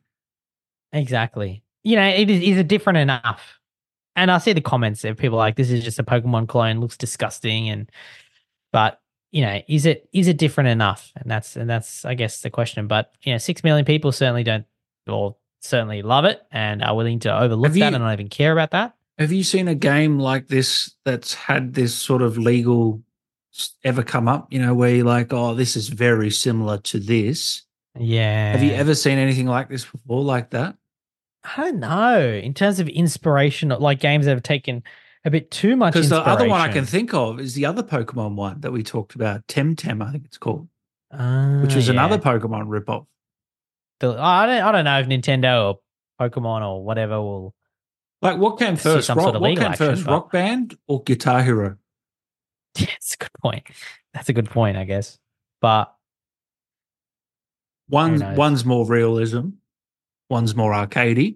Exactly. You know, it is, is it different enough? And I see the comments of people like, this is just a Pokemon clone, looks disgusting, and but you know, is it is it different enough? And that's and that's I guess the question. But you know, six million people certainly don't or certainly love it and are willing to overlook Have that you- and not even care about that. have you seen a game like this that's had this sort of legal s- ever come up? You know, where you're like, oh, this is very similar to this. Yeah. Have you ever seen anything like this before, like that? I don't know. In terms of inspiration, like games that have taken a bit too much Because inspiration. the other one I can think of is the other Pokemon one that we talked about, Temtem, I think it's called, Ah, which is yeah. another Pokemon ripoff. The- I don't. I don't know if Nintendo or Pokemon or whatever will. Like, what came See first? some Rock, sort of what legal came action, first, but- Rock Band or Guitar Hero? That's a good point. That's a good point, I guess. But who One's knows? one's more realism, one's more arcadey.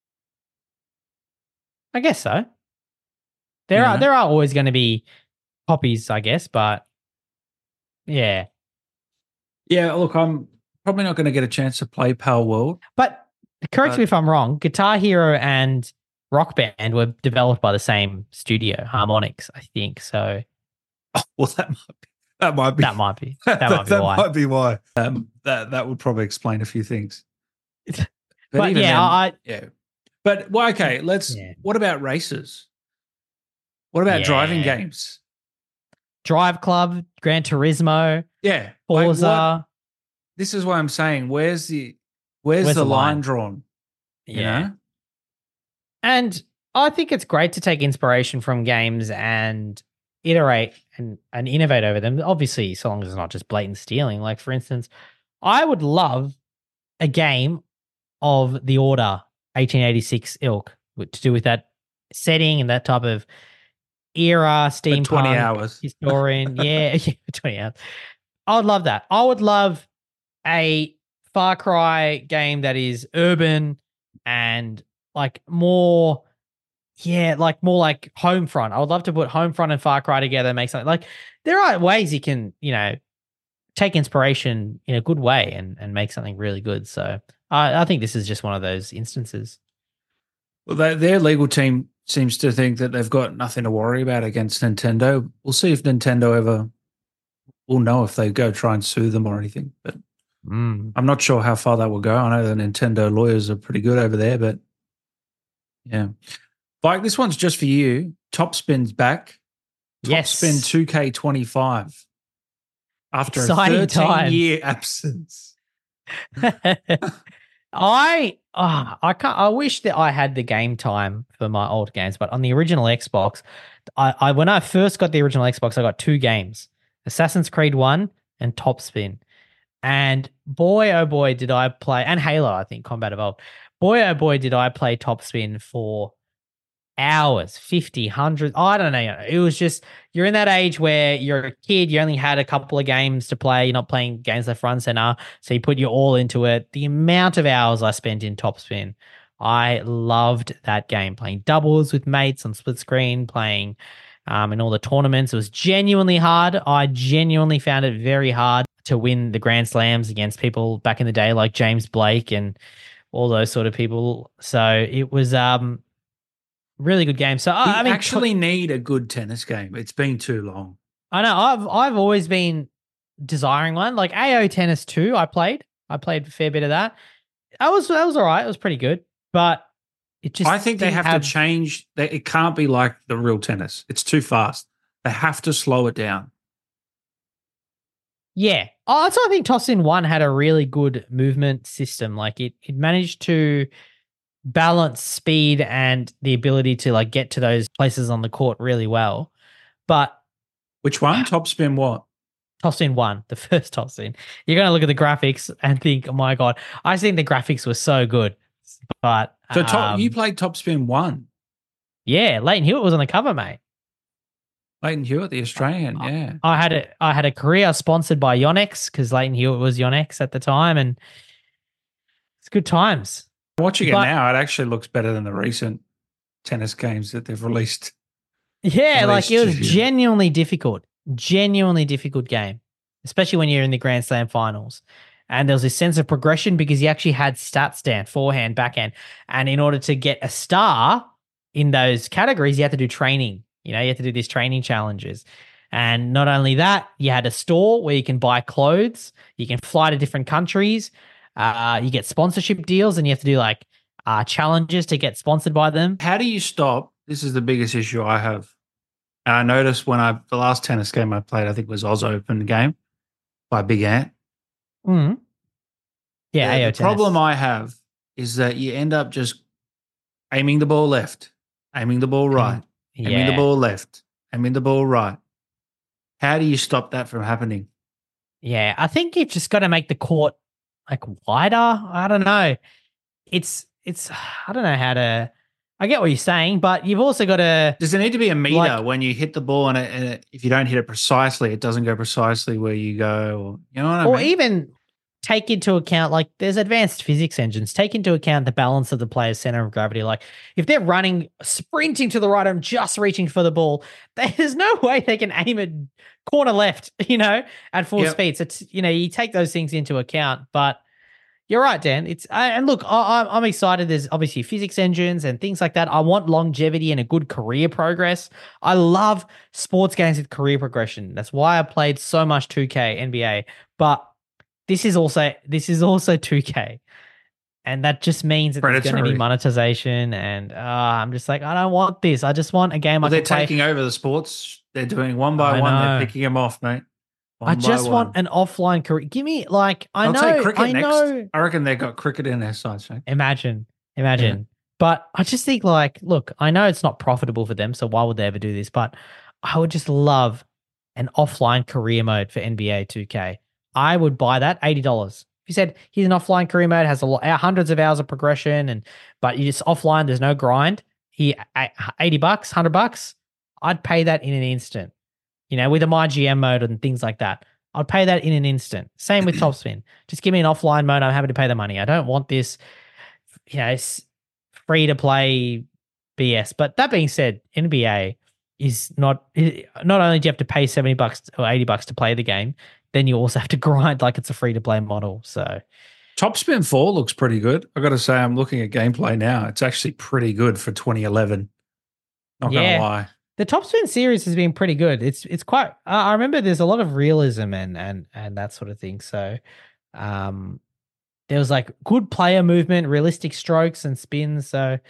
I guess so. There You are know? there are always going to be copies, I guess, but yeah. Yeah, look, I'm probably not going to get a chance to play Pal World. But correct But- me if I'm wrong. Guitar Hero and Rock Band were developed by the same studio, Harmonix, I think. So Well, that might be that might be that might be that, might be why. might be why. Um, that that would probably explain a few things. But, But even yeah, then, I- yeah. But well, okay. Let's. Yeah. What about races? What about driving Yeah. games? Drive Club, Gran Turismo, Yeah, like Forza. what- this is what I'm saying. Where's the where's, Where's the, the line, line? drawn? You yeah. know? And I think it's great to take inspiration from games and iterate and, and innovate over them. Obviously, so long as it's not just blatant stealing. Like, for instance, I would love a game of the Order eighteen eighty-six ilk with- to do with that setting and that type of era, For steampunk, twenty hours. historian. yeah, yeah, twenty hours. I would love that. I would love a Far Cry game that is urban and like more, yeah, like more like Homefront. I would love to put Homefront and Far Cry together and make something. Like, there are ways you can, you know, take inspiration in a good way and, and make something really good. So I, I think this is just one of those instances. Well, they, their legal team seems to think that they've got nothing to worry about against Nintendo. We'll see if Nintendo ever. We'll know if they go try and sue them or anything. But Mm. I'm not sure how far that will go. I know the Nintendo lawyers are pretty good over there, but yeah. Like, this one's just for you. Top Spin's back. Top Yes. Spin two K twenty-five. After Exciting a times. thirteen-year absence. I oh, I can't. I wish that I had the game time for my old games, but on the original Xbox, I, I when I first got the original Xbox, I got two games: Assassin's Creed One and Top Spin. And boy, oh boy, did I play, and Halo, I think, Combat Evolved. Boy, oh boy, did I play Top Spin for hours, fifty, one hundred. I don't know. It was just, you're in that age where you're a kid, you only had a couple of games to play, you're not playing games left, front, and center. So you put your all into it. The amount of hours I spent in Top Spin, I loved that game, playing doubles with mates on split screen, playing um, in all the tournaments. It was genuinely hard. I genuinely found it very hard to win the Grand Slams against people back in the day like James Blake and all those sort of people. So it was um really good game. So We I, I mean, actually need a good tennis game. It's been too long. I know I've I've always been desiring one. Like A O Tennis two, I played. I played a fair bit of that. That was that was all right. It was pretty good, but it just I think they didn't have, to change. They, it can't be like the real tennis. It's too fast. They have to slow it down. Yeah. I also think Tossin one had a really good movement system. Like it it managed to balance speed and the ability to like get to those places on the court really well. But Which one? Top Spin what? Tossin one, the first Tossin, you're going to look at the graphics and think, oh my God, I think the graphics were so good. But So top, um, you played Top Spin one. yeah, Leighton Hewitt was on the cover, mate. Leighton Hewitt, the Australian, yeah. I had a I had a career sponsored by Yonex because Leighton Hewitt was Yonex at the time, and it's good times. Watching it But- now, it actually looks better than the recent tennis games that they've released. Yeah, At like it was least, yeah. genuinely difficult, genuinely difficult game, especially when you're in the Grand Slam finals. And there was this sense of progression because you actually had stats down, forehand, backhand. And in order to get a star in those categories, you had to do training. You know, you had to do these training challenges. And not only that, you had a store where you can buy clothes, you can fly to different countries, uh, you get sponsorship deals, and you have to do like uh, challenges to get sponsored by them. How do you stop? This is the biggest issue I have. And I noticed when I, the last tennis game I played, I think was Oz Open game by Big Ant. Mm. Yeah, The, A O the tennis. problem I have is that you end up just aiming the ball left, aiming the ball right, aiming the Yeah. ball left, aiming the ball right. How do you stop that from happening? Yeah, I think you've just got to make the court like wider. I don't know. It's it's I don't know how to I get what you're saying, but you've also got to. Does there need to be a meter Like- when you hit the ball, and, it, and it, if you don't hit it precisely, it doesn't go precisely where you go? Or, you know what I or mean? even take into account, like, there's advanced physics engines. Take into account the balance of the player's center of gravity. Like, if they're running, sprinting to the right and just reaching for the ball, there's no way they can aim it corner left, you know, at full Yep. speed. So, it's, you know, you take those things into account. But you're right, Dan. It's I, and look, I, I'm excited. There's obviously physics engines and things like that. I want longevity and a good career progress. I love sports games with career progression. That's why I played so much two K N B A. But this is also this is also two K, and that just means that there's going to be Predatory. monetization. And uh, I'm just like, I don't want this. I just want a game Well, I they're can play. taking over the sports. They're doing one by I one. know. They're picking them off, mate. One I by just want one. an offline career. Give me like I I'll know. take cricket I next. know. I reckon they've got cricket in their sights, mate. Imagine, imagine. But I just think, like, look, I know it's not profitable for them, so why would they ever do this? But I would just love an offline career mode for N B A two K. I would buy that eighty dollars. If you said here's an offline career mode, has a lot, hundreds of hours of progression, and but you just offline, there's no grind. Here, eighty bucks, hundred bucks, I'd pay that in an instant. You know, with a My G M mode and things like that. I'd pay that in an instant. Same with Topspin. Just give me an offline mode. I'm happy to pay the money. I don't want this, you know, free to play B S. But that being said, N B A is not, not only do you have to pay seventy bucks or eighty bucks to play the game, then you also have to grind like it's a free to play model. So Topspin four looks pretty good. I got to say, I'm looking at gameplay now. It's actually pretty good for twenty eleven. Not Yeah. gonna lie. the Topspin series has been pretty good. It's it's quite. I I remember there's a lot of realism and and and that sort of thing. So, um, there was like good player movement, realistic strokes and spins. So,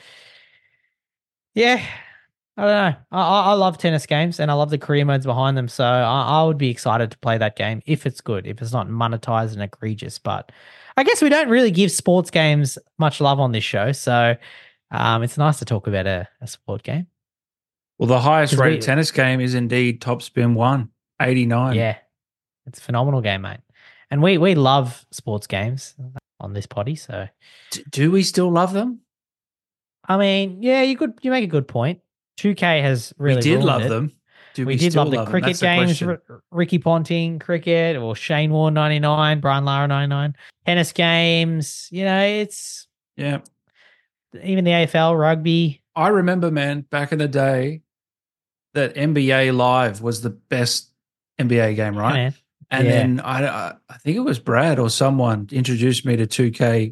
yeah, I don't know. I I I love tennis games and I love the career modes behind them. So I, I would be excited to play that game if it's good, if it's not monetized and egregious. But I guess we don't really give sports games much love on this show. So, um, it's nice to talk about a, a sport game. Well, the highest 'Cause rated we- tennis game is indeed Topspin one, eighty-nine. Yeah, it's a phenomenal game, mate. And we we love sports games on this potty. So D- do we still love them? I mean, yeah, you could you make a good point. two K has really we did ruined love it. them. Do We, we, did still love the them? cricket That's the games. question. R- Ricky Ponting cricket or Shane Warne ninety-nine, Brian Lara ninety-nine, tennis games. You know, it's Yeah. even the A F L rugby. I remember, man, back in the day, that N B A Live was the best N B A game, right? Man. And Yeah. then I, I, I think it was Brad or someone introduced me to two K.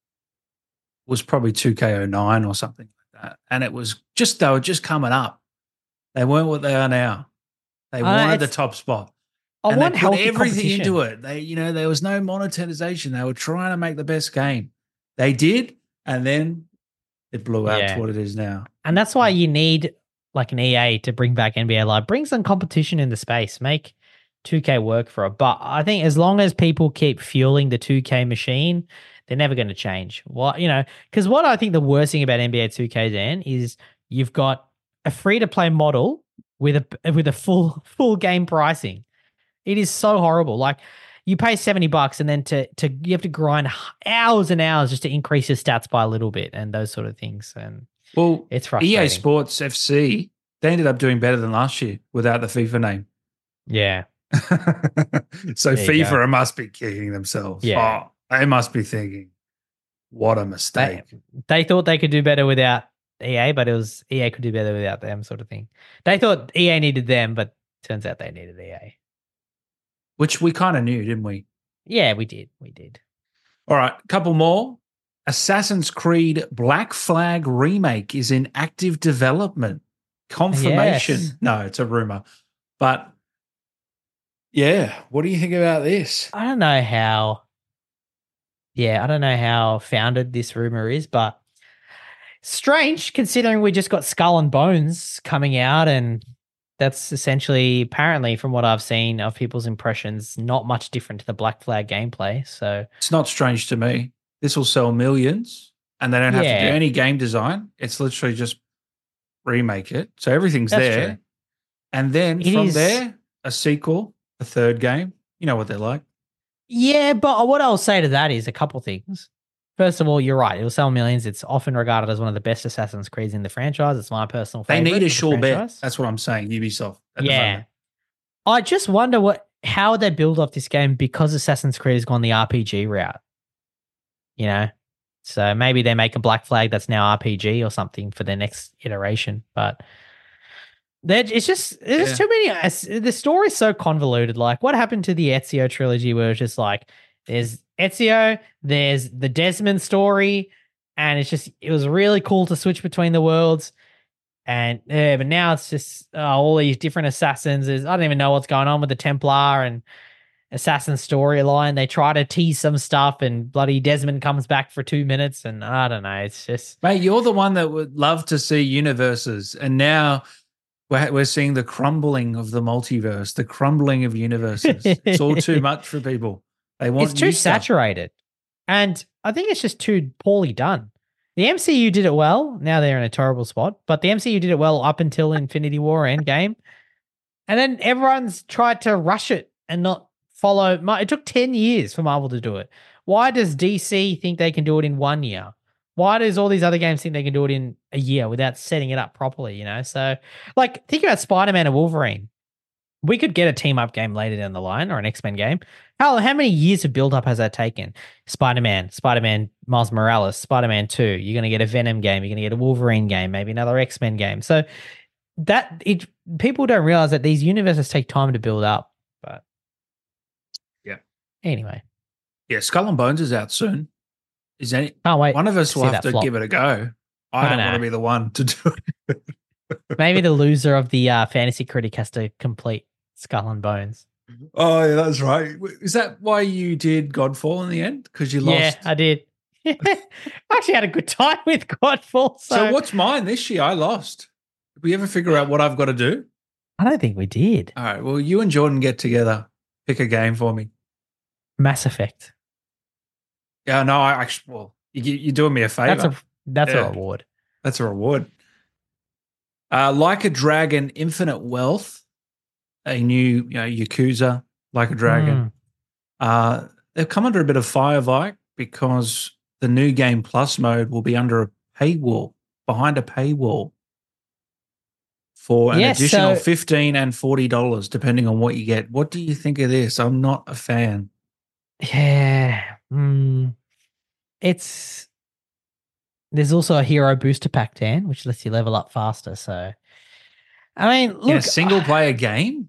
Was probably two K oh nine or something like that, and it was just they were just coming up. They weren't what they are now. They Uh, wanted the it's- top spot. I and want they put healthy everything competition. into it. They, you know, there was no monetization. They were trying to make the best game. They did, and then it blew out Yeah. to what it is now. And that's why you need like an E A to bring back N B A Live. Bring some competition in the space. Make two K work for it. But I think as long as people keep fueling the two K machine, they're never going to change. What you know, because what I think the worst thing about N B A two K, Dan, is you've got a free to play model with a with a full full game pricing. It is so horrible. Like you pay seventy bucks and then to to you have to grind hours and hours just to increase your stats by a little bit and those sort of things. And Well, it's frustrating. E A Sports F C, they ended up doing better than last year without the FIFA name. Yeah. So There you FIFA must be kicking themselves. Yeah. Oh, they must be thinking, what a mistake. They thought they could do better without E A, but it was E A could do better without them, sort of thing. They thought E A needed them, but turns out they needed E A. Which we kind of knew, didn't we? Yeah, we did. We did. All right, a couple more. Assassin's Creed Black Flag remake is in active development. Confirmation. Yes. No, it's a rumor. But yeah, what do you think about this? I don't know how. Yeah, I don't know how founded this rumor is, but strange considering we just got Skull and Bones coming out, and that's essentially, apparently, from what I've seen of people's impressions, not much different to the Black Flag gameplay. So It's not strange to me. This will sell millions and they don't have to Yeah. do any game design. It's literally just remake it. So everything's That's there. true. And then It from is- there, a sequel, a third game. You know what they're like. yeah, but what I'll say to that is a couple things. first of all, you're right. It will sell millions. It's often regarded as one of the best Assassin's Creeds in the franchise. It's my personal They favorite. need a of the sure bet. franchise. That's what I'm saying, Ubisoft, at the Yeah. moment. I just wonder what how would they build off this game because Assassin's Creed has gone the R P G route. You know? So maybe they make a Black Flag that's now R P G or something for their next iteration. But there- it's just there's just Yeah. too many. uh, The story's so convoluted. Like, what happened to the Ezio trilogy where it's just like there's Ezio, there's the Desmond story, and it's just it was really cool to switch between the worlds. And yeah, but now it's just uh, all these different assassins. Is I don't even know what's going on with the Templar and assassin storyline. They try to tease some stuff, and bloody Desmond comes back for two minutes, and I don't know. It's just Mate, you're the one that would love to see universes, and now we're, we're seeing the crumbling of the multiverse, the crumbling of universes. It's all too much for people. They want it's too new stuff. saturated, and I think it's just too poorly done. The M C U did it well. Now they're in a terrible spot, but the M C U did it well up until Infinity War Endgame, and then everyone's tried to rush it and not follow. It took ten years for Marvel to do it. Why does D C think they can do it in one year? Why does all these other games think they can do it in a year without setting it up properly? You know, so like think about Spider-Man and Wolverine. We could get a team up game later down the line or an X-Men game. How how many years of build up has that taken? Spider-Man, Spider-Man, Miles Morales, Spider-Man two. You're going to get a Venom game. You're going to get a Wolverine game, maybe another X-Men game. So that it people don't realize that these universes take time to build up. But yeah. Anyway, yeah, Skull and Bones is out soon. Is any can't wait. one of us to will see have that to flop. give it a go? I, I don't know. want to be the one to do it. Maybe the loser of the uh, Fantasy Critic has to complete Skull and Bones. Oh, yeah, that's right. Is that why you did Godfall in the end? Because you Yeah, lost. I did. I actually had a good time with Godfall. So. so what's mine this year? I lost. Did we ever figure out what I've got to do? I don't think we did. All right. Well, you and Jordan get together. Pick a game for me. Mass Effect. Yeah, no, I actually, well, you, you're doing me a favor. That's a that's Yeah. a reward. That's a reward. Uh, Like a Dragon, Infinite Wealth, a new you know, Yakuza, Like a Dragon. Mm. Uh, they've come under a bit of fire, Vike, because the new game plus mode will be under a paywall, behind a paywall, for an Yes, additional so- fifteen and forty dollars, depending on what you get. What do you think of this? I'm not a fan. Yeah. Mm. It's there's also a hero booster pack, Dan, which lets you level up faster. So, I mean, look, In a single player game?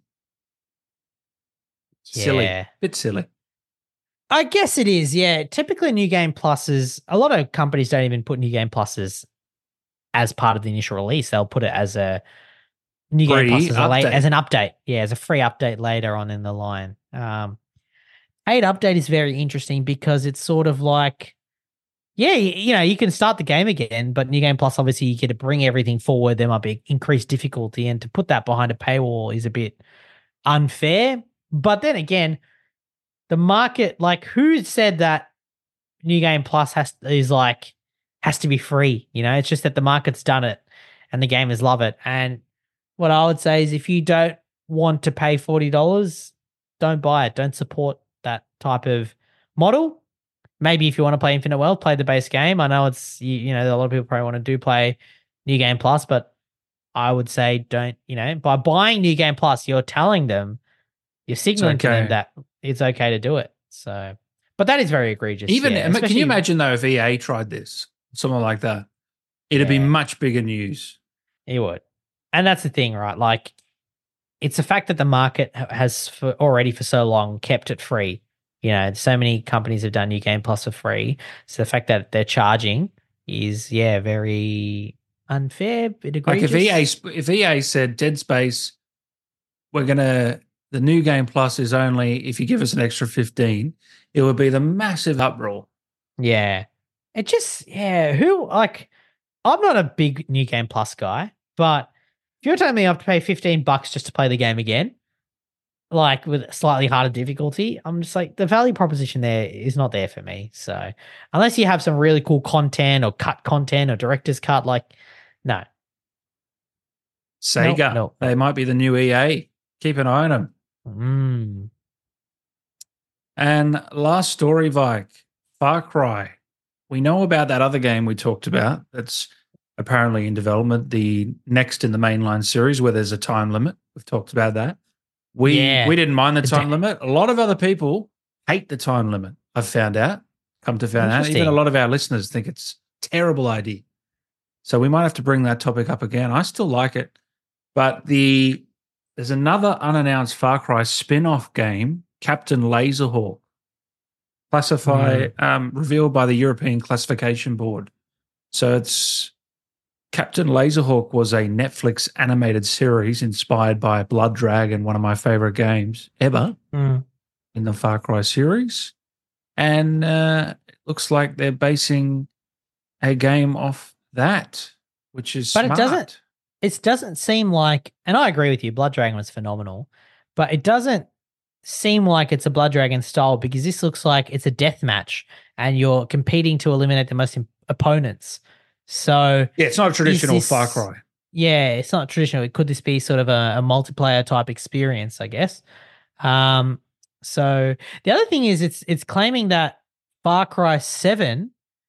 Silly. Yeah. Bit silly. I guess it is. Yeah. Typically, new game pluses. A lot of companies don't even put new game pluses as part of the initial release. They'll put it as a new game Free plus as, a late, update. as an update. Yeah, as a free update later on in the line. Um, paid update is very interesting because it's sort of like, yeah, you, you know, you can start the game again, but new game plus obviously you get to bring everything forward. There might be increased difficulty, and to put that behind a paywall is a bit unfair. But then again, the market, like, who said that new game plus has is like has to be free? You know, it's just that the market's done it and the gamers love it. And what I would say is, if you don't want to pay forty dollars, don't buy it. Don't support that type of model. Maybe if you want to play Infinite Wealth, play the base game. I know it's, you, you know, a lot of people probably want to do play New Game Plus, but I would say don't, you know, by buying New Game Plus, you're telling them, you're signaling to them okay. that it's okay to do it. So, but that is very egregious. Even yeah, can especially- you imagine though if E A tried this, something like that, it'd be Yeah. much bigger news. You would. And that's the thing, right? Like, it's the fact that the market ha- has for already for so long kept it free. You know, so many companies have done New Game Plus for free. So the fact that they're charging is, yeah, very unfair, bit Like egregious. if E A sp- if E A said Dead Space, we're gonna the new game plus is only if you give us an extra fifteen, it would be the massive uproar. Yeah. It just, yeah, who, like, I'm not a big New Game Plus guy, but if you're telling me I have to pay fifteen bucks just to play the game again, like with slightly harder difficulty, I'm just like, the value proposition there is not there for me. So unless you have some really cool content or cut content or director's cut, like, no. Sega, no, they no. might be the new E A. Keep an eye on them. Mm. And last story, Vike, Far Cry we know about that other game we talked about that's apparently in development, the next in the mainline series where there's a time limit. We've talked about that. We Yeah. we didn't mind the The time da- limit. A lot of other people hate the time limit. I've found out. Come to find out. Even a Interesting. lot of our listeners think it's a terrible idea. So we might have to bring that topic up again. I still like it. But the there's another unannounced Far Cry spin-off game, Captain Laserhawk. Classify Mm. um, revealed by the European Classification Board. So it's Captain Laserhawk was a Netflix animated series inspired by Blood Dragon, one of my favorite games ever Mm. in the Far Cry series. And uh, it looks like they're basing a game off that, which is But it smart. doesn't- It doesn't seem like, and I agree with you, Blood Dragon was phenomenal, but it doesn't seem like it's a Blood Dragon style because this looks like it's a death match and you're competing to eliminate the most imp- opponents. So Yeah, it's not a traditional this- Far Cry. yeah, it's not traditional. Could this be sort of a, a multiplayer type experience, I guess? Um, so the other thing is it's it's claiming that Far Cry seven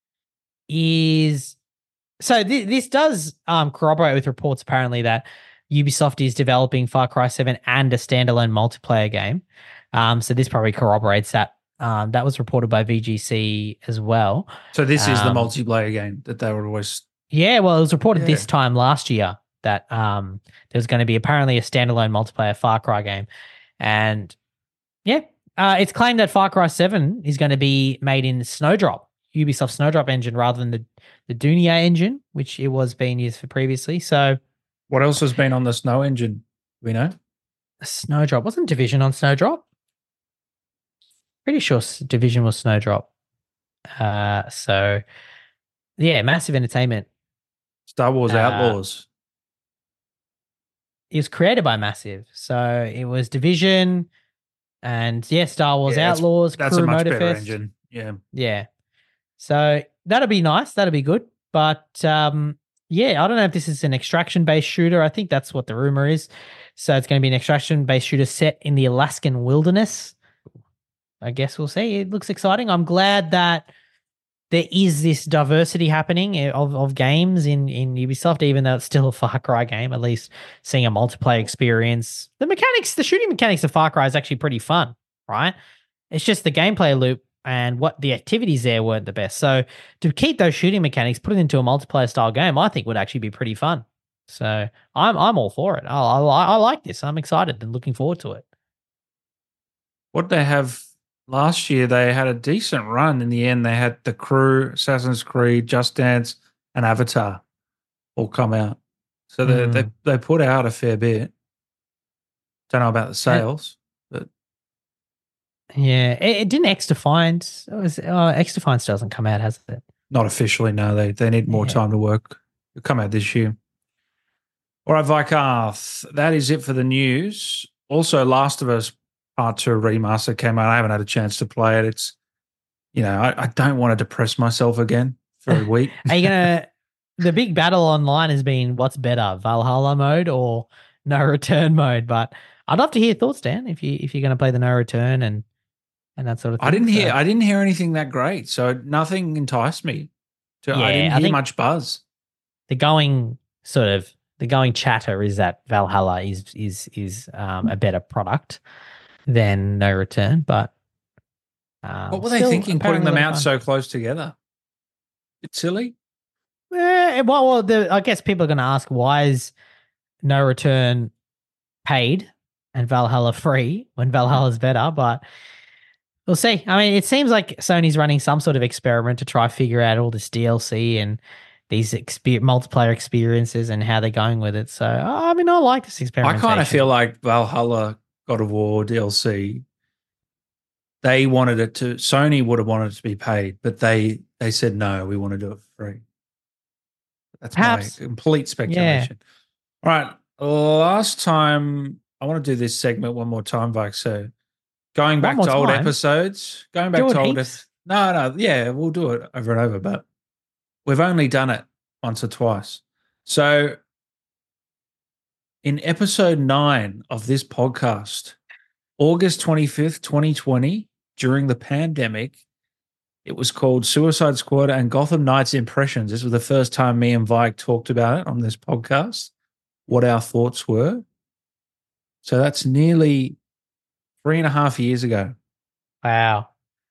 is so th- this does um corroborate with reports apparently that Ubisoft is developing Far Cry seven and a standalone multiplayer game. Um, so this probably corroborates that. Um, that was reported by V G C as well. So this is the Um, multiplayer game that they were always. Yeah, well, it was reported Yeah. this time last year that um, there was going to be apparently a standalone multiplayer Far Cry game. And yeah, uh, it's claimed that Far Cry seven is going to be made in Snowdrop, Ubisoft Snowdrop engine rather than the, the Dunia engine, which it was being used for previously. So What else has been on the Snow engine? We know. Snowdrop, wasn't Division on Snowdrop? Pretty sure S- Division was Snowdrop. Uh, so yeah, massive entertainment. Star Wars Uh, Outlaws. It was created by Massive. So it was Division and yeah, Star Wars Yeah, that's- Outlaws, That's Crew a much better Motorfest. engine. Yeah. Yeah. So that'll be nice. That'll be good. But um, yeah, I don't know if this is an extraction based shooter. I think that's what the rumor is. So it's going to be an extraction based shooter set in the Alaskan wilderness. I guess we'll see. It looks exciting. I'm glad that there is this diversity happening of, of games in, in Ubisoft, even though it's still a Far Cry game, at least seeing a multiplayer experience. The mechanics, the shooting mechanics of Far Cry is actually pretty fun, right? It's just the gameplay loop and what the activities there weren't the best. So to keep those shooting mechanics, put it into a multiplayer style game, I think would actually be pretty fun. So I'm I'm all for it. I, I, I like this. I'm excited and looking forward to it. What they have last year, they had a decent run. In the end, they had The Crew, Assassin's Creed, Just Dance, and Avatar all come out. So they Hmm. they they put out a fair bit. Don't know about the sales, but Yeah, it, it didn't X Defiant. Oh, is- oh, X Defiant doesn't come out, has it? not officially. No, they they need more Yeah. time to work. It'll come out this year. All right, Vikarth, that is it for the news. Also, Last of Us Part Two remaster came out. I haven't had a chance to play it. It's, you know, I, I don't want to depress myself again for a week. Are you gonna? The big battle online has been what's better, Valhalla mode or no return mode. But I'd love to hear your thoughts, Dan, if you if you're gonna play the no return and and that sort of thing. I didn't hear. So- I didn't hear anything that great, so nothing enticed me. To, I Yeah, didn't I hear think- much buzz. the going sort of the going chatter is that Valhalla is is is um, a better product than No Return, but um, What were they still thinking, putting apparently them a lot out of so close together? It's silly. fun. Eh, well, well the, I guess people are going to ask why is No Return paid and Valhalla free when Valhalla's better, but we'll see. I mean, it seems like Sony's running some sort of experiment to try figure out all this D L C and these exper- multiplayer experiences and how they're going with it. So, I mean, I like this I experiment. kind of feel like Valhalla God of War D L C. They wanted it to. Sony would have wanted it to be paid, but they they said no. We want to do it for free. That's Perhaps. my complete speculation. All right. Last time, I want to do this segment one more time, Vike. So going back more to old time? episodes, going back Do it to old. heaps. Ep- no, no, yeah, we'll do it over and over, but we've only done it once or twice. So in episode nine of this podcast, August twenty-fifth, twenty twenty, during the pandemic, It was called Suicide Squad and Gotham Knights Impressions. This was the first time me and Vike talked about it on this podcast, what our thoughts were. So that's nearly three and a half years ago. Wow.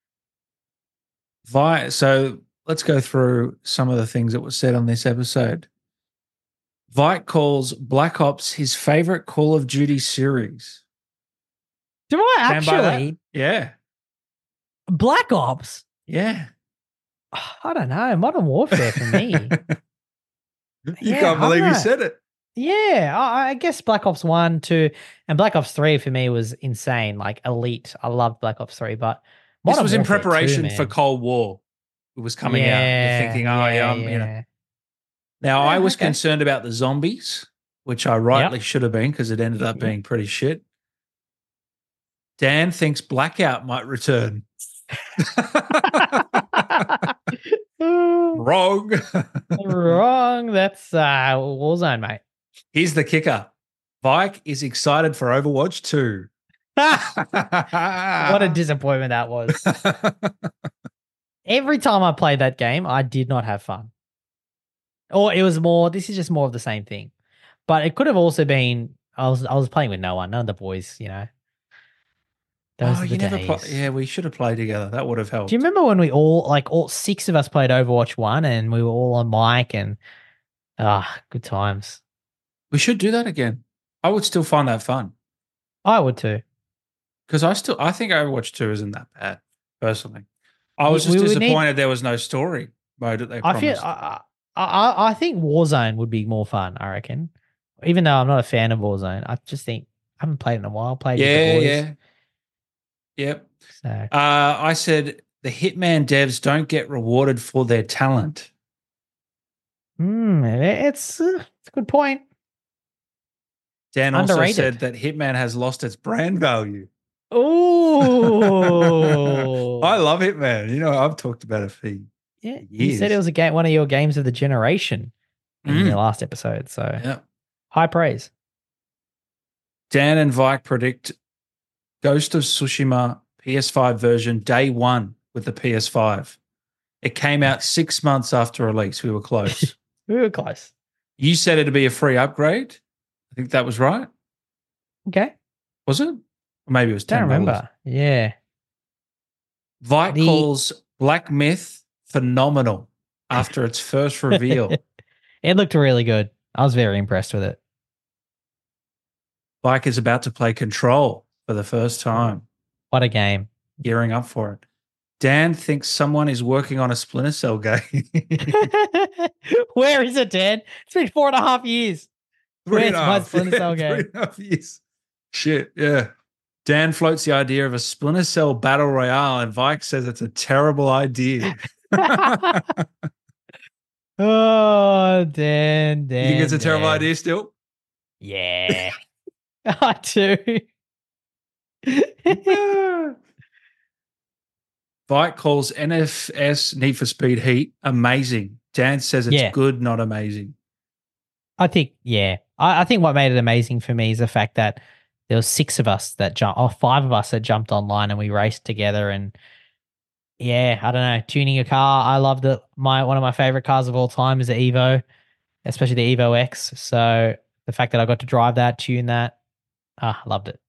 Vi- so let's go through some of the things that were said on this episode. Vike calls Black Ops his favorite Call of Duty series. Do I Stand by that? actually? Yeah. Black Ops? Yeah. I don't know. Modern Warfare for me. You Yeah, can't I believe don't you know. said it. Yeah, I, I guess Black Ops one, two, and Black Ops three for me was insane, like elite. I loved Black Ops three, but This Modern was in Warfare two, preparation for man. Cold War. It was coming out. You're Yeah, thinking, oh, yeah, I'm, you know. yeah. Now, Yeah, I was okay. concerned about the zombies, which I rightly should have been because it ended up Yep. being pretty shit. Dan thinks Blackout might return. Wrong. Wrong. That's uh, Warzone, mate. Here's the kicker. Vike is excited for Overwatch two. What a disappointment that was. Every time I played that game, I did not have fun. Or it was more, this is just more of the same thing. But it could have also been, I was I was playing with no one, none of the boys, you know. Those Oh, are the you never days. play. Yeah, we should have played together. That would have helped. Do you remember when we all, like all six of us played Overwatch one and we were all on mic and, ah, good times. We should do that again. I would still find that fun I would too. because I still I think Overwatch two isn't that bad personally. I was We- just we would need- disappointed there was no story mode that they I promised. feel, I, I, I I think Warzone would be more fun, I reckon. Even though I'm not a fan of Warzone, I just think, I haven't played in a while, played with yeah, the boys. yeah, yep. So. Uh, I said the Hitman devs don't get rewarded for their talent. Hmm, it's, uh, it's a good point. Dan also Underrated. said that Hitman has lost its brand value. Oh, I love Hitman. You know, I've talked about it for yeah. You said years. it was a game, one of your games of the generation in Mm. your last episode. So Yeah. high praise. Dan and Vike predict Ghost of Tsushima P S five version day one with the P S five. It came out six months after release. We were close. We were close. You said it'd be a free upgrade. I think that was right. Okay. Was it? Or maybe it was ten Don't dollars. remember. Yeah. Vike The- calls Black Myth phenomenal after its first reveal. It looked really good. I was very impressed with it. Vike is about to play Control for the first time, What a game. gearing up for it. Dan thinks someone is working on a Splinter Cell game. Where is it, Dan? It's been four and a half years. Three and Where's a my half. Splinter Yeah, Cell game? Three and a half years. Shit, yeah. Dan floats the idea of a Splinter Cell battle royale, and Vike says it's a terrible idea. Oh, Dan, Dan. You think it's a terrible Dan. idea still? Yeah. I do. Vike calls N F S Need for Speed Heat amazing. Dan says it's Yeah. good, not amazing. I think, yeah. I, I think what made it amazing for me is the fact that there was six of us that jumped, or five of us that jumped online and we raced together. And yeah, I don't know, tuning a car. I loved it. My one of my favorite cars of all time is the Evo, especially the Evo X. So the fact that I got to drive that, tune that, ah, loved it.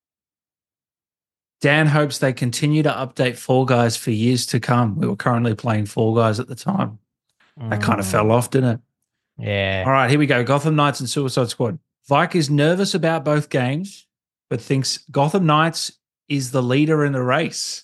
Dan hopes they continue to update Fall Guys for years to come. We were currently playing Fall Guys at the time. That kind of Mm, fell off, didn't it? Yeah. All right, here we go. Gotham Knights and Suicide Squad. Vike is nervous about both games, but thinks Gotham Knights is the leader in the race.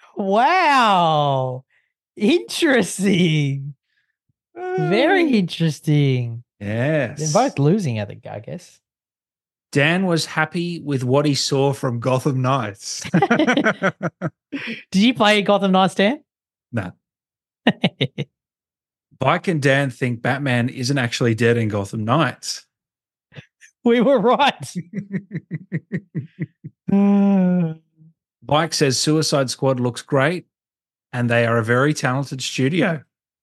Wow. Interesting. Very interesting. Yes. They're both losing, I think, I guess. Dan was happy with what he saw from Gotham Knights. Did you play Gotham Knights, Dan? No. Vike and Dan think Batman isn't actually dead in Gotham Knights. We were right. Vike says Suicide Squad looks great and they are a very talented studio.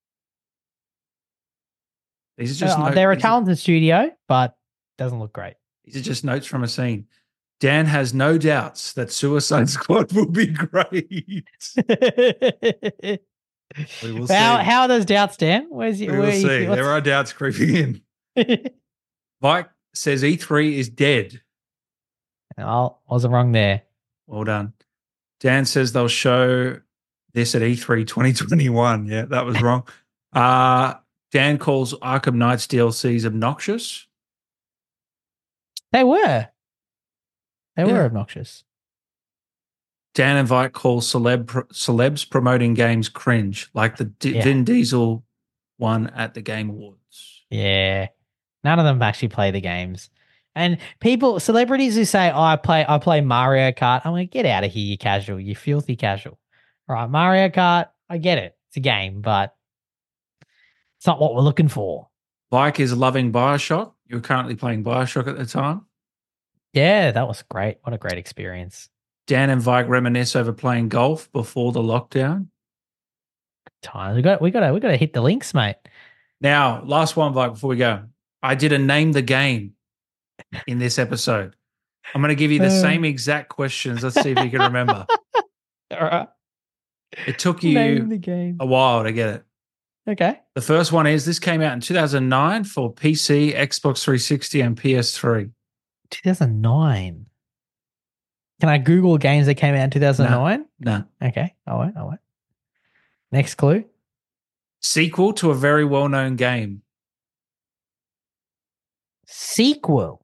These are just Uh, note- they're a these are- talented studio, but doesn't look great. These are just notes from a scene. Dan has no doubts that Suicide Squad will be great. We will how, see. how are those doubts, Dan? Where's We your, will where you see. think- what's- There are doubts creeping in. Mike says E three is dead. Oh, wasn't wrong there. Well done. Dan says they'll show this at E three twenty twenty-one. Yeah, that was wrong. Uh, Dan calls Arkham Knights D L Cs obnoxious. They were. They Yeah. were obnoxious. Dan and Vike call celeb celebs promoting games cringe, like the D- Yeah. Vin Diesel one at the Game Awards. Yeah. None of them actually play the games. And people, celebrities who say, oh, I play I play Mario Kart, I'm like, get out of here, you casual, you filthy casual. All right, Mario Kart, I get it. It's a game, but it's not what we're looking for. Vike is loving Bioshock. You're currently playing Bioshock at the time. Yeah, that was great. What a great experience. Dan and Vike reminisce over playing golf before the lockdown. Time. We got we gotta we gotta hit the links, mate. Now, last one, Vike, before we go. I did a name the game in this episode. I'm going to give you the Uh. same exact questions. Let's see if you can remember. All right. It took Name you the game. a while to get it. Okay. The first one is this came out in two thousand nine for P C, Xbox three sixty, and P S three. two thousand nine. Can I Google games that came out in two thousand nine? No. Okay. I won't. I won't. Next clue. Sequel to a very well-known game. Sequel.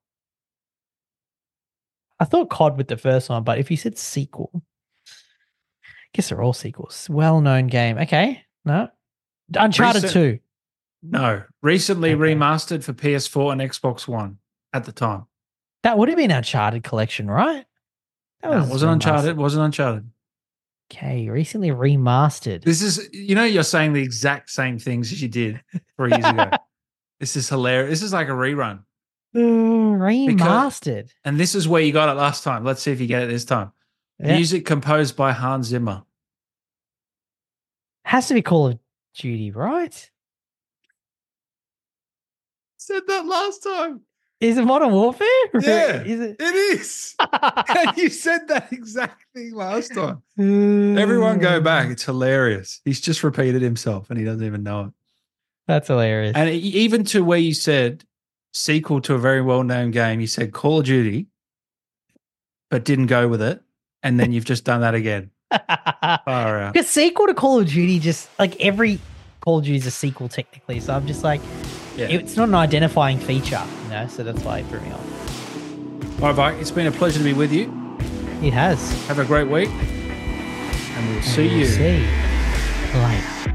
I thought C O D with the first one, but if you said sequel, I guess they're all sequels. Well-known game. Okay. No. Uncharted Recent- two. No. Recently Okay. remastered for P S four and Xbox One at the time. That would have been Uncharted collection, right? That No, it wasn't remastered. Uncharted. It wasn't Uncharted. Okay. Recently remastered. This is, you know, you're saying the exact same things as you did three years ago. This is hilarious. This is like a rerun. Uh, remastered. And this is where you got it last time. Let's see if you get it this time. Yeah. Music composed by Hans Zimmer. Has to be Call of Duty, right? Said that last time. Is it Modern Warfare? Yeah. Is it? It is. You said that exact thing last time. Everyone go back. It's hilarious. He's just repeated himself and he doesn't even know it. That's hilarious. And e- even to where you said sequel to a very well-known game, you said Call of Duty, but didn't go with it. And then you've just done that again. Far out. Because sequel to Call of Duty, just like every Call of Duty is a sequel technically. So I'm just like, Yeah. it's not an identifying feature, you know. So that's why it threw me off. All right, Vike, it's been a pleasure to be with you. It has. Have a great week. And we'll see We'll you. See you later.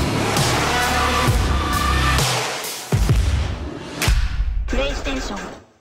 PlayStation